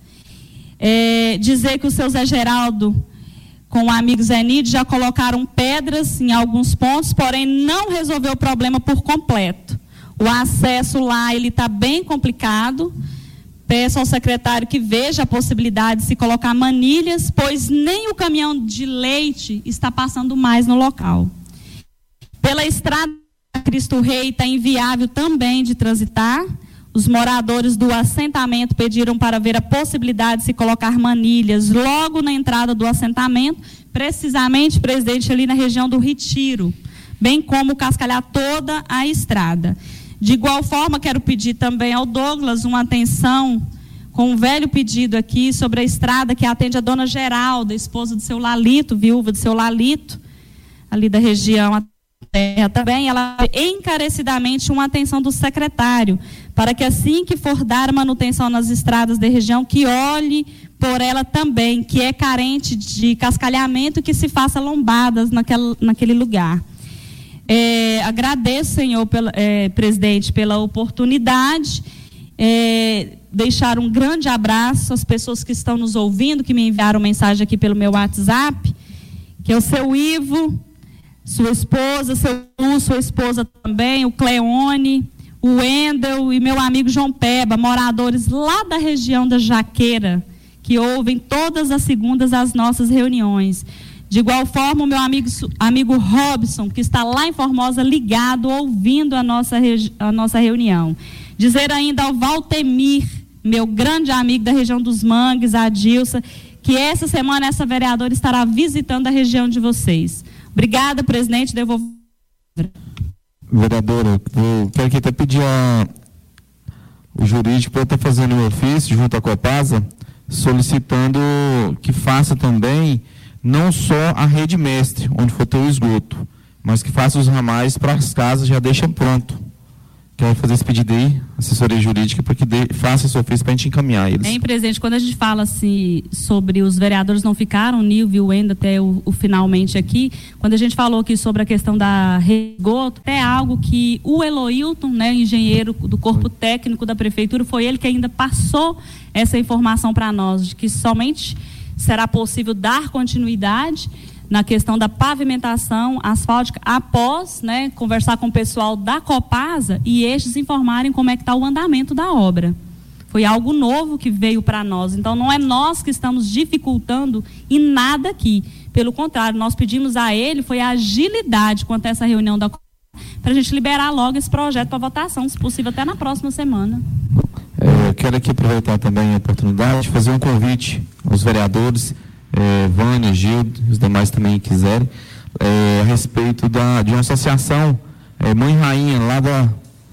Dizer que o seu Zé Geraldo, com o amigo Zenide, já colocaram pedras em alguns pontos, porém não resolveu o problema por completo. O acesso lá ele está bem complicado. Peço ao secretário que veja a possibilidade de se colocar manilhas, pois nem o caminhão de leite está passando mais no local. Pela estrada Cristo Rei está inviável também de transitar. Os moradores do assentamento pediram para ver a possibilidade de se colocar manilhas logo na entrada do assentamento, precisamente, presidente, ali na região do Retiro, bem como cascalhar toda a estrada. De igual forma, quero pedir também ao Douglas uma atenção com um velho pedido aqui sobre a estrada que atende a dona Geralda, esposa do seu Lalito, viúva do seu Lalito, ali da região Terra também. Ela encarecidamente uma atenção do secretário, para que assim que for dar manutenção nas estradas da região, que olhe por ela também, que é carente de cascalhamento, que se faça lombadas naquele lugar. Agradeço, senhor presidente, pela oportunidade, deixar um grande abraço às pessoas que estão nos ouvindo, que me enviaram mensagem aqui pelo meu WhatsApp, que é o seu Ivo, sua esposa, sua esposa também, o Cleone, o Wendel e meu amigo João Peba, moradores lá da região da Jaqueira, que ouvem todas as segundas as nossas reuniões. De igual forma, o meu amigo Robson, que está lá em Formosa, ligado, ouvindo a nossa reunião. Dizer ainda ao Valtemir, meu grande amigo da região dos Mangues, a Dilsa, que essa semana essa vereadora estará visitando a região de vocês. Obrigada, presidente. Devolvo. Vereadora, eu quero aqui até pedir o jurídico para estar fazendo um ofício junto à Copasa, solicitando que faça também não só a rede mestre, onde for ter o esgoto, mas que faça os ramais para as casas, já deixa pronto. quero fazer esse pedido aí, assessoria jurídica, para que faça esse ofício para a gente encaminhar eles. Presidente, quando a gente fala assim sobre os vereadores não ficaram, Nilvio e o Wendel até o finalmente aqui, quando a gente falou aqui sobre a questão da esgoto, é algo que o Eloilton, né, engenheiro do corpo técnico da prefeitura, foi ele que ainda passou essa informação para nós, de que somente será possível dar continuidade na questão da pavimentação asfáltica após, né, conversar com o pessoal da Copasa e estes informarem como é que está o andamento da obra. Foi algo novo que veio para nós, então não é nós que estamos dificultando em nada aqui, pelo contrário, nós pedimos a ele, foi a agilidade quanto a essa reunião da Copasa, para a gente liberar logo esse projeto para votação, se possível até na próxima semana. Eu quero aqui aproveitar também a oportunidade de fazer um convite aos vereadores, Vânia, Gildo, os demais também quiserem, a respeito de uma associação Mãe Rainha, lá da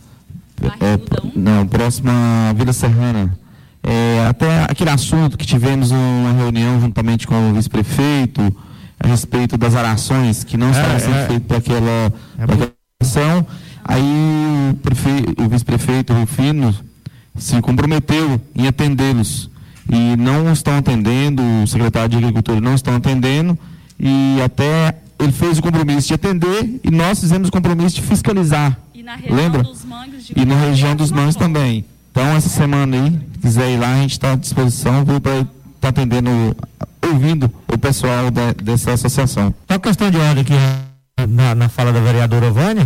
próxima Vila Serrana. Até aquele assunto que tivemos uma reunião juntamente com o vice-prefeito a respeito das arações que não estavam sendo feitas para aquela ação. Aí o vice-prefeito Rufino se comprometeu em atendê-los e não estão atendendo, o secretário de Agricultura não estão atendendo, e até ele fez o compromisso de atender e nós fizemos o compromisso de fiscalizar. E na região lembra? Dos Mangos e na região dos Mangos também. Então, essa semana aí, se quiser ir lá, a gente está à disposição para estar atendendo, ouvindo o pessoal dessa associação. Só questão de ordem aqui na fala da vereadora Vânia,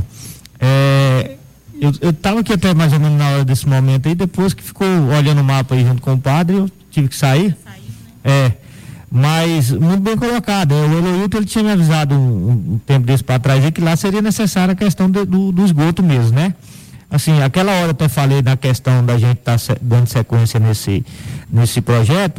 eu estava aqui até mais ou menos na hora desse momento aí, depois que ficou olhando o mapa aí junto com o padre, eu tive que sair. Mas muito bem colocado. O Eloilton, ele tinha me avisado um tempo desse para trás aí que lá seria necessária a questão do esgoto mesmo, né? Assim, aquela hora eu até falei na questão da gente estar dando sequência nesse projeto,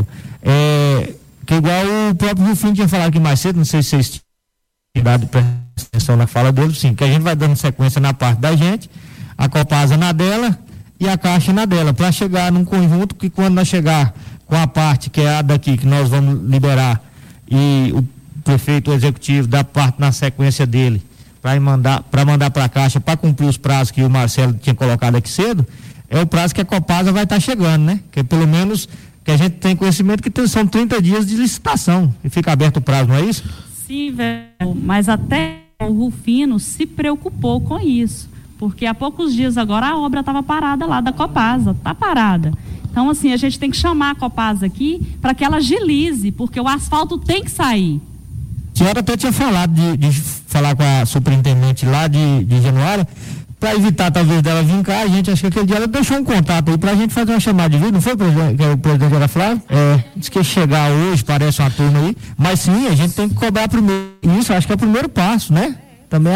que igual o próprio Rufino tinha falado aqui mais cedo, não sei se vocês tinham dado atenção na fala dele, sim, que a gente vai dando sequência na parte da gente, a Copasa na dela e a Caixa na dela, para chegar num conjunto que quando nós chegar com a parte que é a daqui, que nós vamos liberar, e o prefeito, o executivo, dá parte na sequência dele, para mandar para a Caixa, para cumprir os prazos que o Marcelo tinha colocado aqui cedo, é o prazo que a Copasa vai estar chegando, né? Que pelo menos que a gente tem conhecimento que são 30 dias de licitação, e fica aberto o prazo, não é isso? Sim, velho, mas até o Rufino se preocupou com isso. Porque há poucos dias agora a obra estava parada lá da Copasa, está parada. Então, assim, a gente tem que chamar a Copasa aqui para que ela agilize, porque o asfalto tem que sair. A senhora até tinha falado de falar com a superintendente lá de Januária, para evitar talvez dela vir cá, a gente, acho que aquele dia ela deixou um contato aí para a gente fazer uma chamada de vídeo, não foi, que o presidente era Flávio? Disse que ia chegar hoje, parece uma turma aí, mas sim, a gente tem que cobrar primeiro, isso acho que é o primeiro passo, né? Também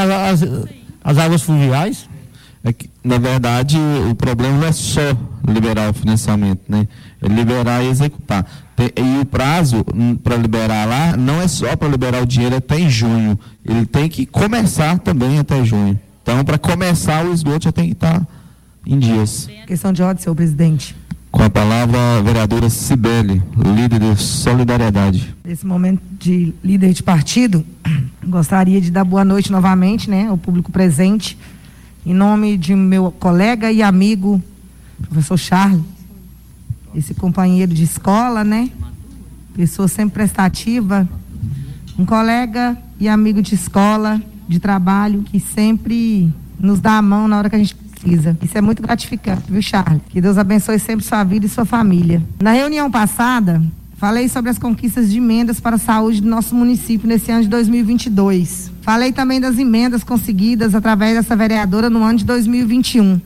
as águas fluviais. Na verdade, o problema não é só liberar o financiamento, né? É liberar e executar. E o prazo para liberar lá não é só para liberar o dinheiro até em junho. Ele tem que começar também até junho. Então, para começar, o esgoto já tem que estar em dias. Questão de ordem, senhor presidente. Com a palavra, a vereadora Cibele, líder de Solidariedade. Nesse momento de líder de partido, gostaria de dar boa noite novamente, né, ao público presente, em nome de meu colega e amigo, professor Charles, esse companheiro de escola, né, pessoa sempre prestativa, um colega e amigo de escola, de trabalho, que sempre nos dá a mão na hora que a gente precisa. Isso é muito gratificante, viu, Charles? Que Deus abençoe sempre sua vida e sua família. Na reunião passada, falei sobre as conquistas de emendas para a saúde do nosso município nesse ano de 2022. Falei também das emendas conseguidas através dessa vereadora no ano de 2021.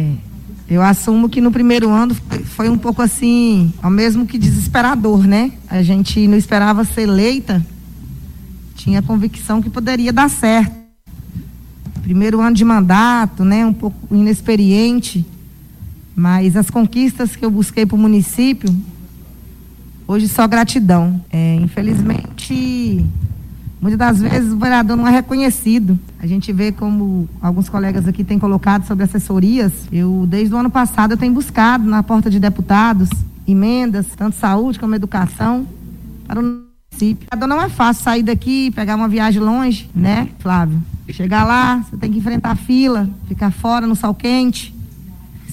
Eu assumo que no primeiro ano foi um pouco assim, ao mesmo que desesperador, né? A gente não esperava ser eleita, tinha a convicção que poderia dar certo. Primeiro ano de mandato, né? Um pouco inexperiente, mas as conquistas que eu busquei para o município, hoje só gratidão. Infelizmente, muitas das vezes o vereador não é reconhecido. A gente vê como alguns colegas aqui têm colocado sobre assessorias. Eu, desde o ano passado, eu tenho buscado na porta de deputados emendas, tanto saúde como educação, para o município. Não é fácil sair daqui, pegar uma viagem longe, né, Flávio? Chegar lá, você tem que enfrentar a fila, ficar fora no sol quente.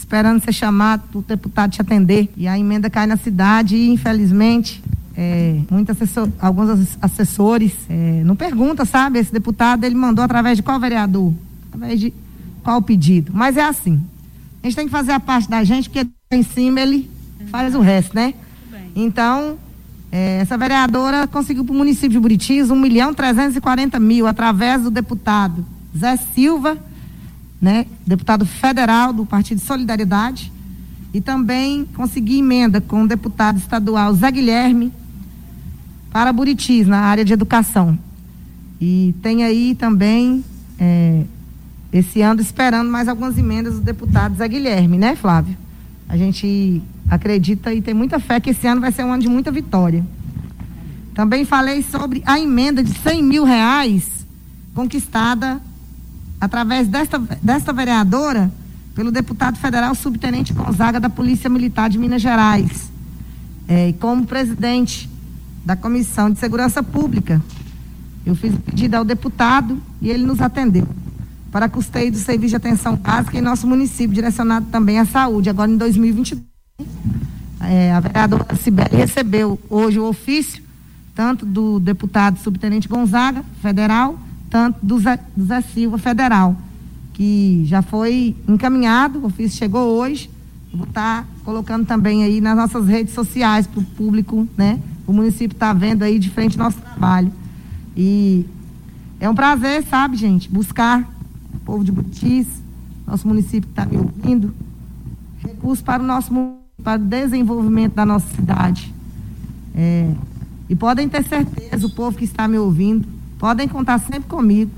esperando ser chamado para o deputado te atender. E a emenda cai na cidade e, infelizmente, alguns assessores não perguntam, sabe? Esse deputado, ele mandou através de qual vereador? Através de qual pedido? Mas é assim, a gente tem que fazer a parte da gente, porque em cima ele faz o resto, né? Então, essa vereadora conseguiu para o município de Buritis 1.340.000 através do deputado Zé Silva, né? Deputado federal do Partido de Solidariedade, e também consegui emenda com o deputado estadual Zé Guilherme para Buritis, na área de educação. E tem aí também, esse ano, esperando mais algumas emendas do deputado Zé Guilherme, né, Flávio? A gente acredita e tem muita fé que esse ano vai ser um ano de muita vitória. Também falei sobre a emenda de R$100 mil conquistada através desta vereadora pelo deputado federal subtenente Gonzaga da Polícia Militar de Minas Gerais, como presidente da Comissão de Segurança Pública. Eu fiz o pedido ao deputado e ele nos atendeu para custeio do serviço de atenção básica em nosso município, direcionado também à saúde. Agora, em 2022, a vereadora Cibele recebeu hoje o ofício, tanto do deputado subtenente Gonzaga, federal, tanto do Zé Silva, federal, que já foi encaminhado, o ofício chegou hoje. Eu vou estar colocando também aí nas nossas redes sociais para o público, né? O município está vendo aí de frente ao nosso trabalho. E é um prazer, sabe, gente, buscar o povo de Buritis, nosso município está me ouvindo, recursos para o desenvolvimento da nossa cidade. E podem ter certeza, o povo que está me ouvindo, podem contar sempre comigo.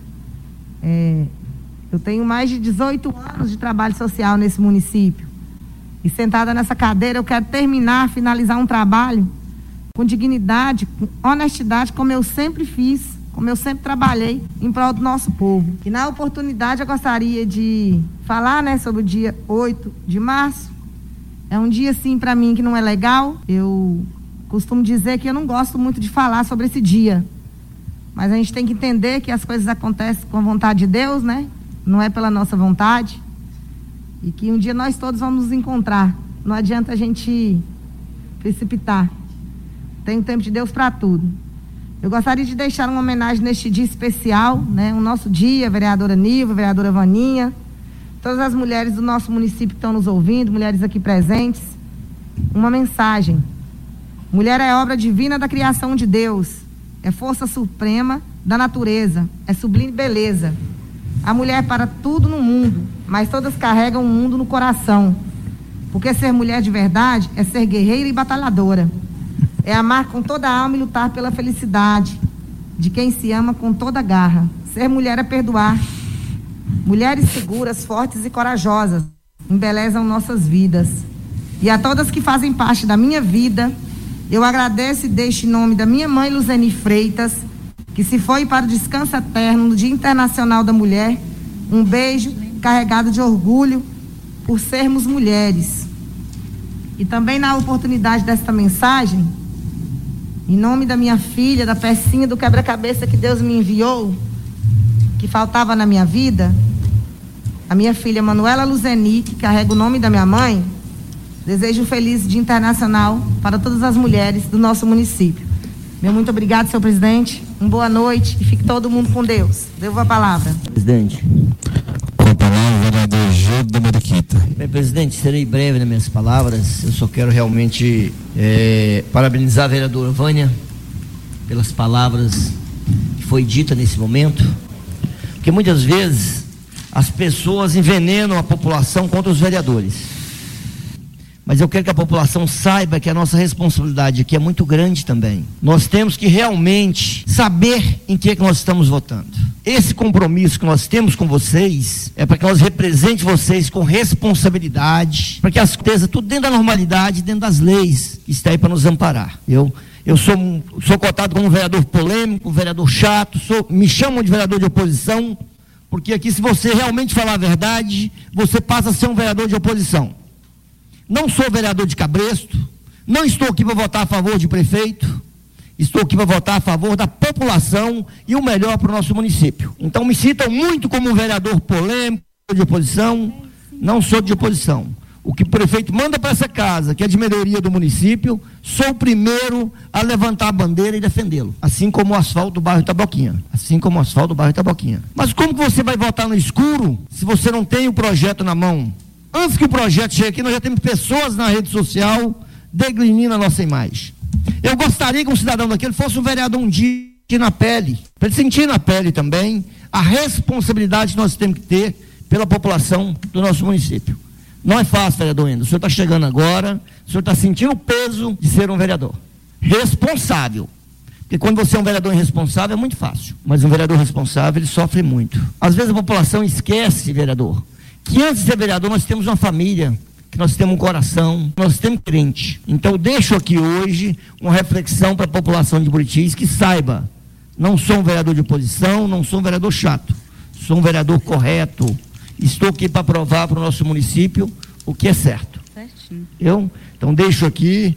Eu tenho mais de 18 anos de trabalho social nesse município. E sentada nessa cadeira, eu quero finalizar um trabalho com dignidade, com honestidade, como eu sempre fiz, como eu sempre trabalhei em prol do nosso povo. E na oportunidade eu gostaria de falar, né, sobre o dia 8 de março. É um dia, assim, para mim que não é legal. Eu costumo dizer que eu não gosto muito de falar sobre esse dia. Mas a gente tem que entender que as coisas acontecem com a vontade de Deus, né? Não é pela nossa vontade. E que um dia nós todos vamos nos encontrar. Não adianta a gente precipitar. Tem um tempo de Deus para tudo. Eu gostaria de deixar uma homenagem neste dia especial, né? O nosso dia, vereadora Niva, vereadora Vaninha, todas as mulheres do nosso município que estão nos ouvindo, mulheres aqui presentes. Uma mensagem. Mulher é obra divina da criação de Deus. É força suprema da natureza, é sublime beleza. A mulher para tudo no mundo, mas todas carregam o mundo no coração. Porque ser mulher de verdade é ser guerreira e batalhadora. É amar com toda a alma e lutar pela felicidade de quem se ama com toda a garra. Ser mulher é perdoar. Mulheres seguras, fortes e corajosas embelezam nossas vidas. E a todas que fazem parte da minha vida, eu agradeço e deixo em nome da minha mãe Luzeni Freitas, que se foi para o descanso eterno no Dia Internacional da Mulher, um beijo carregado de orgulho por sermos mulheres. E também na oportunidade desta mensagem, em nome da minha filha, da pecinha do quebra-cabeça que Deus me enviou, que faltava na minha vida, a minha filha Manuela Luzeni, que carrega o nome da minha mãe, desejo um feliz Dia Internacional para todas as mulheres do nosso município. Meu muito obrigado, senhor presidente. Uma boa noite e fique todo mundo com Deus. Devo a palavra. Presidente. Com a palavra, o vereador Gildo da Mariquita. Bem, presidente, serei breve nas minhas palavras. Eu só quero realmente parabenizar a vereadora Vânia pelas palavras que foi dita nesse momento. Porque muitas vezes as pessoas envenenam a população contra os vereadores. Mas eu quero que a população saiba que a nossa responsabilidade aqui é muito grande também. Nós temos que realmente saber em que nós estamos votando. Esse compromisso que nós temos com vocês é para que nós represente vocês com responsabilidade, para que as coisas tudo dentro da normalidade, dentro das leis que está aí para nos amparar. Eu sou cotado como um vereador polêmico, um vereador chato, me chamam de vereador de oposição, porque aqui, se você realmente falar a verdade, você passa a ser um vereador de oposição. Não sou vereador de cabresto, não estou aqui para votar a favor de prefeito, estou aqui para votar a favor da população e o melhor para o nosso município. Então me sintam muito como um vereador polêmico de oposição, não sou de oposição. o que o prefeito manda para essa casa, que é de melhoria do município, sou o primeiro a levantar a bandeira e defendê-lo. Assim como o asfalto do bairro Itaboquinha. Mas como que você vai votar no escuro se você não tem o projeto na mão? Antes que o projeto chegue aqui, nós já temos pessoas na rede social deglinindo a nossa imagem. Eu gostaria que um cidadão daquele fosse um vereador um dia na pele, para ele sentir na pele também a responsabilidade que nós temos que ter pela população do nosso município. Não é fácil, vereador Endo. O senhor está chegando agora, o senhor está sentindo o peso de ser um vereador responsável. Porque quando você é um vereador irresponsável é muito fácil, mas um vereador responsável ele sofre muito. Às vezes a população esquece, vereador, que antes de ser vereador nós temos uma família, que nós temos um coração, nós temos crente. Então eu deixo aqui hoje uma reflexão para a população de Buritis que saiba, não sou um vereador de oposição, não sou um vereador chato, sou um vereador correto, estou aqui para provar para o nosso município o que é certo. Certinho. Então deixo aqui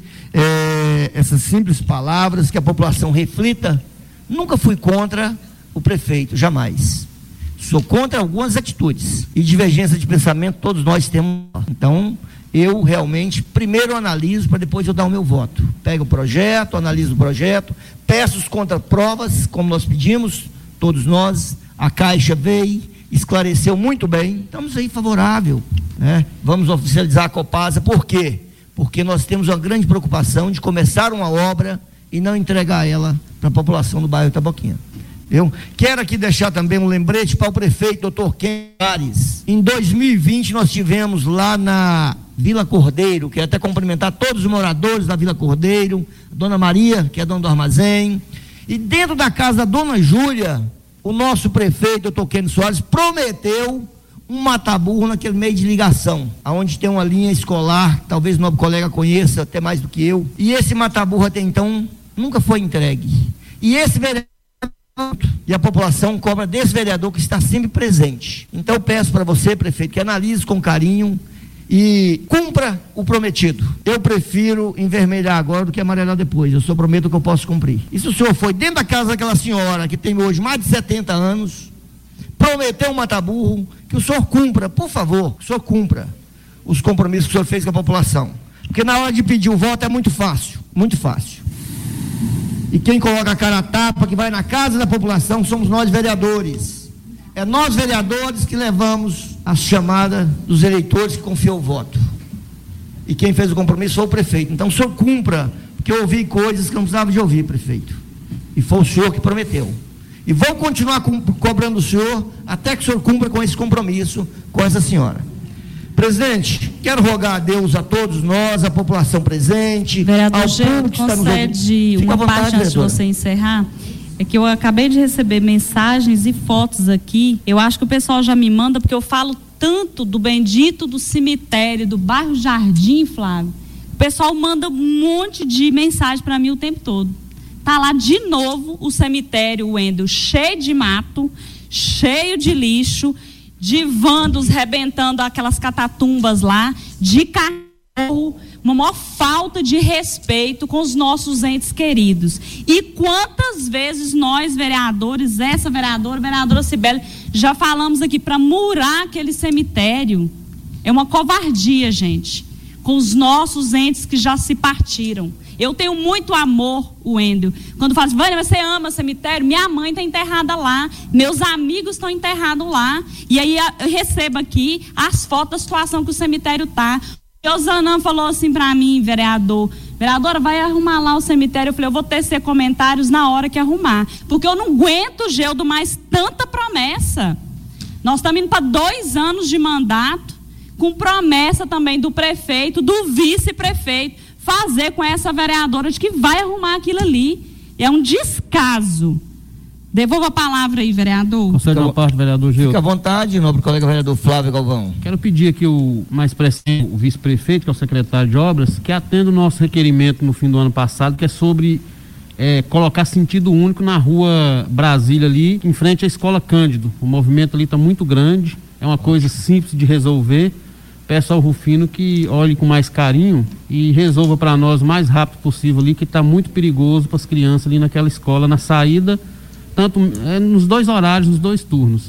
essas simples palavras, que a população reflita. Nunca fui contra o prefeito, jamais. Sou contra algumas atitudes e divergência de pensamento todos nós temos. Então eu realmente primeiro analiso para depois eu dar o meu voto. Pego o projeto, analiso o projeto, peço os contraprovas, como nós pedimos, todos nós. A Caixa veio, esclareceu muito bem, estamos aí favorável, né? Vamos oficializar a Copasa. Por quê? Porque nós temos uma grande preocupação de começar uma obra e não entregar ela para a população do bairro Itaboquinha. Eu quero aqui deixar também um lembrete para o prefeito, doutor Ken Ares. Em 2020 nós tivemos lá na Vila Cordeiro, quero até cumprimentar todos os moradores da Vila Cordeiro, a dona Maria, que é dona do armazém, e dentro da casa da dona Júlia, o nosso prefeito, doutor Ken Soares, prometeu um mataburro naquele meio de ligação, aonde tem uma linha escolar, talvez o nosso colega conheça até mais do que eu, e esse mataburro até então nunca foi entregue. E esse vereador e a população cobra desse vereador que está sempre presente. Então eu peço para você, prefeito, que analise com carinho e cumpra o prometido. Eu prefiro envermelhar agora do que amarelar depois. Eu só prometo que eu posso cumprir. E se o senhor foi dentro da casa daquela senhora que tem hoje mais de 70 anos, prometeu um mataburro, que o senhor cumpra, por favor, que o senhor cumpra os compromissos que o senhor fez com a população. Porque na hora de pedir o voto é muito fácil, muito fácil. E quem coloca a cara a tapa, que vai na casa da população, somos nós vereadores. É nós vereadores que levamos a chamada dos eleitores que confiou o voto. E quem fez o compromisso foi o prefeito. Então o senhor cumpra, porque eu ouvi coisas que não precisava de ouvir, prefeito. E foi o senhor que prometeu. E vou continuar cobrando o senhor até que o senhor cumpra com esse compromisso com essa senhora. Presidente, quero rogar a Deus a todos nós, a população presente, vereador ao público que está nos concede uma parte antes de você encerrar. É que eu acabei de receber mensagens e fotos aqui. Eu acho que o pessoal já me manda, porque eu falo tanto do bendito do cemitério, do bairro Jardim, Flávio. O pessoal manda um monte de mensagem para mim o tempo todo. Tá lá de novo o cemitério, o Wendel, cheio de mato, cheio de lixo, de vândalos rebentando aquelas catatumbas lá, de cachorro, uma maior falta de respeito com os nossos entes queridos. E quantas vezes nós, vereadores, essa vereadora, vereadora Cibele, já falamos aqui para murar aquele cemitério. É uma covardia, gente, com os nossos entes que já se partiram. Eu tenho muito amor, Wendel. Quando falo, Vânia, mas você ama cemitério? Minha mãe está enterrada lá, meus amigos estão enterrados lá. E aí eu recebo aqui as fotos da situação que o cemitério está. O Zanam falou assim para mim, vereadora, vai arrumar lá o cemitério. Eu falei, eu vou tecer comentários na hora que arrumar. Porque eu não aguento, Geudo, mais tanta promessa. Nós estamos indo para 2 anos de mandato, com promessa também do prefeito, do vice-prefeito, fazer com essa vereadora de que vai arrumar aquilo ali. É um descaso. Devolva a palavra aí, vereador. Concede uma parte, vereador Gil. Fica à vontade, nobre colega vereador Flávio Galvão. Quero pedir aqui o mais presente, o vice-prefeito, que é o secretário de obras, que atenda o nosso requerimento no fim do ano passado, que é sobre colocar sentido único na rua Brasília ali, em frente à Escola Cândido. O movimento ali está muito grande, é uma coisa simples de resolver. Peço ao Rufino que olhe com mais carinho e resolva para nós o mais rápido possível ali, que está muito perigoso para as crianças ali naquela escola, na saída, tanto nos 2 horários, nos 2 turnos.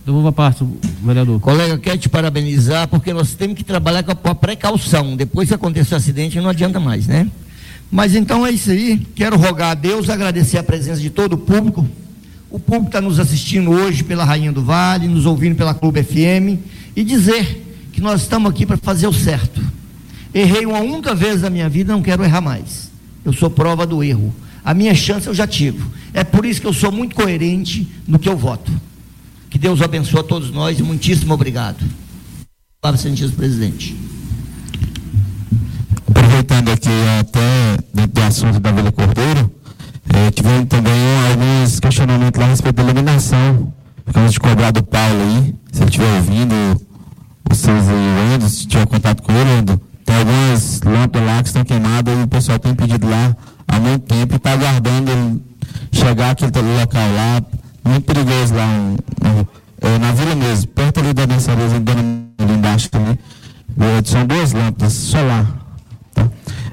Devolva a parte, vereador. Colega, quero te parabenizar, porque nós temos que trabalhar com a precaução. Depois que acontecer o acidente, não adianta mais, né? Mas então é isso aí. Quero rogar a Deus, agradecer a presença de todo o público. O público está nos assistindo hoje pela Rainha do Vale, nos ouvindo pela Clube FM, e dizer que nós estamos aqui para fazer o certo. Errei uma única vez na minha vida, não quero errar mais. Eu sou prova do erro. A minha chance eu já tive. É por isso que eu sou muito coerente no que eu voto. Que Deus abençoe a todos nós e muitíssimo obrigado. Palavra, excelentíssimo presidente. Aproveitando aqui até dentro do assunto da Vila Cordeiro, tivemos também alguns questionamentos lá a respeito da iluminação. Ficamos de cobrar do Paulo aí, se ele estiver ouvindo, vocês aí, Endo, se tiver contato com ele, Endo, tem algumas lâmpadas lá que estão queimadas e o pessoal tem pedido lá há muito tempo e está aguardando ele chegar aquele local lá, muito perigoso lá, na vila mesmo, perto ali da dançaria, ali embaixo também. São 2 lâmpadas solar. Tá?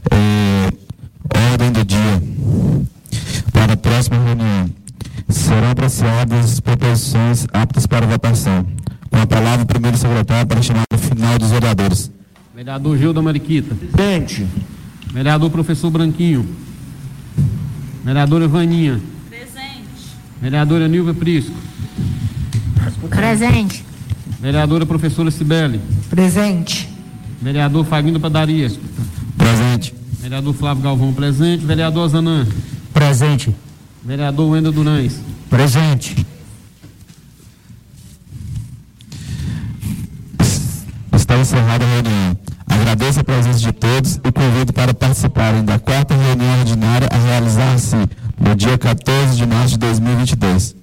Ordem do dia. Para a próxima reunião, serão apreciadas as proposições aptas para votação. Com a palavra, o primeiro secretário para chamar o final dos vereadores. Vereador Gilda Mariquita. Presente. Vereador Professor Branquinho. Vereadora Vaninha. Presente. Vereadora Nilva Prisco. Presente. Vereadora Professora Cibele. Presente. Vereador Faguinho da Padaria. Presente. Vereador Flávio Galvão, presente. Vereador Zanã. Presente. Vereador Wendel Durães. Presente. Está encerrada a reunião. Agradeço a presença de todos e convido para participarem da 4ª reunião ordinária a realizar-se no dia 14 de março de 2022.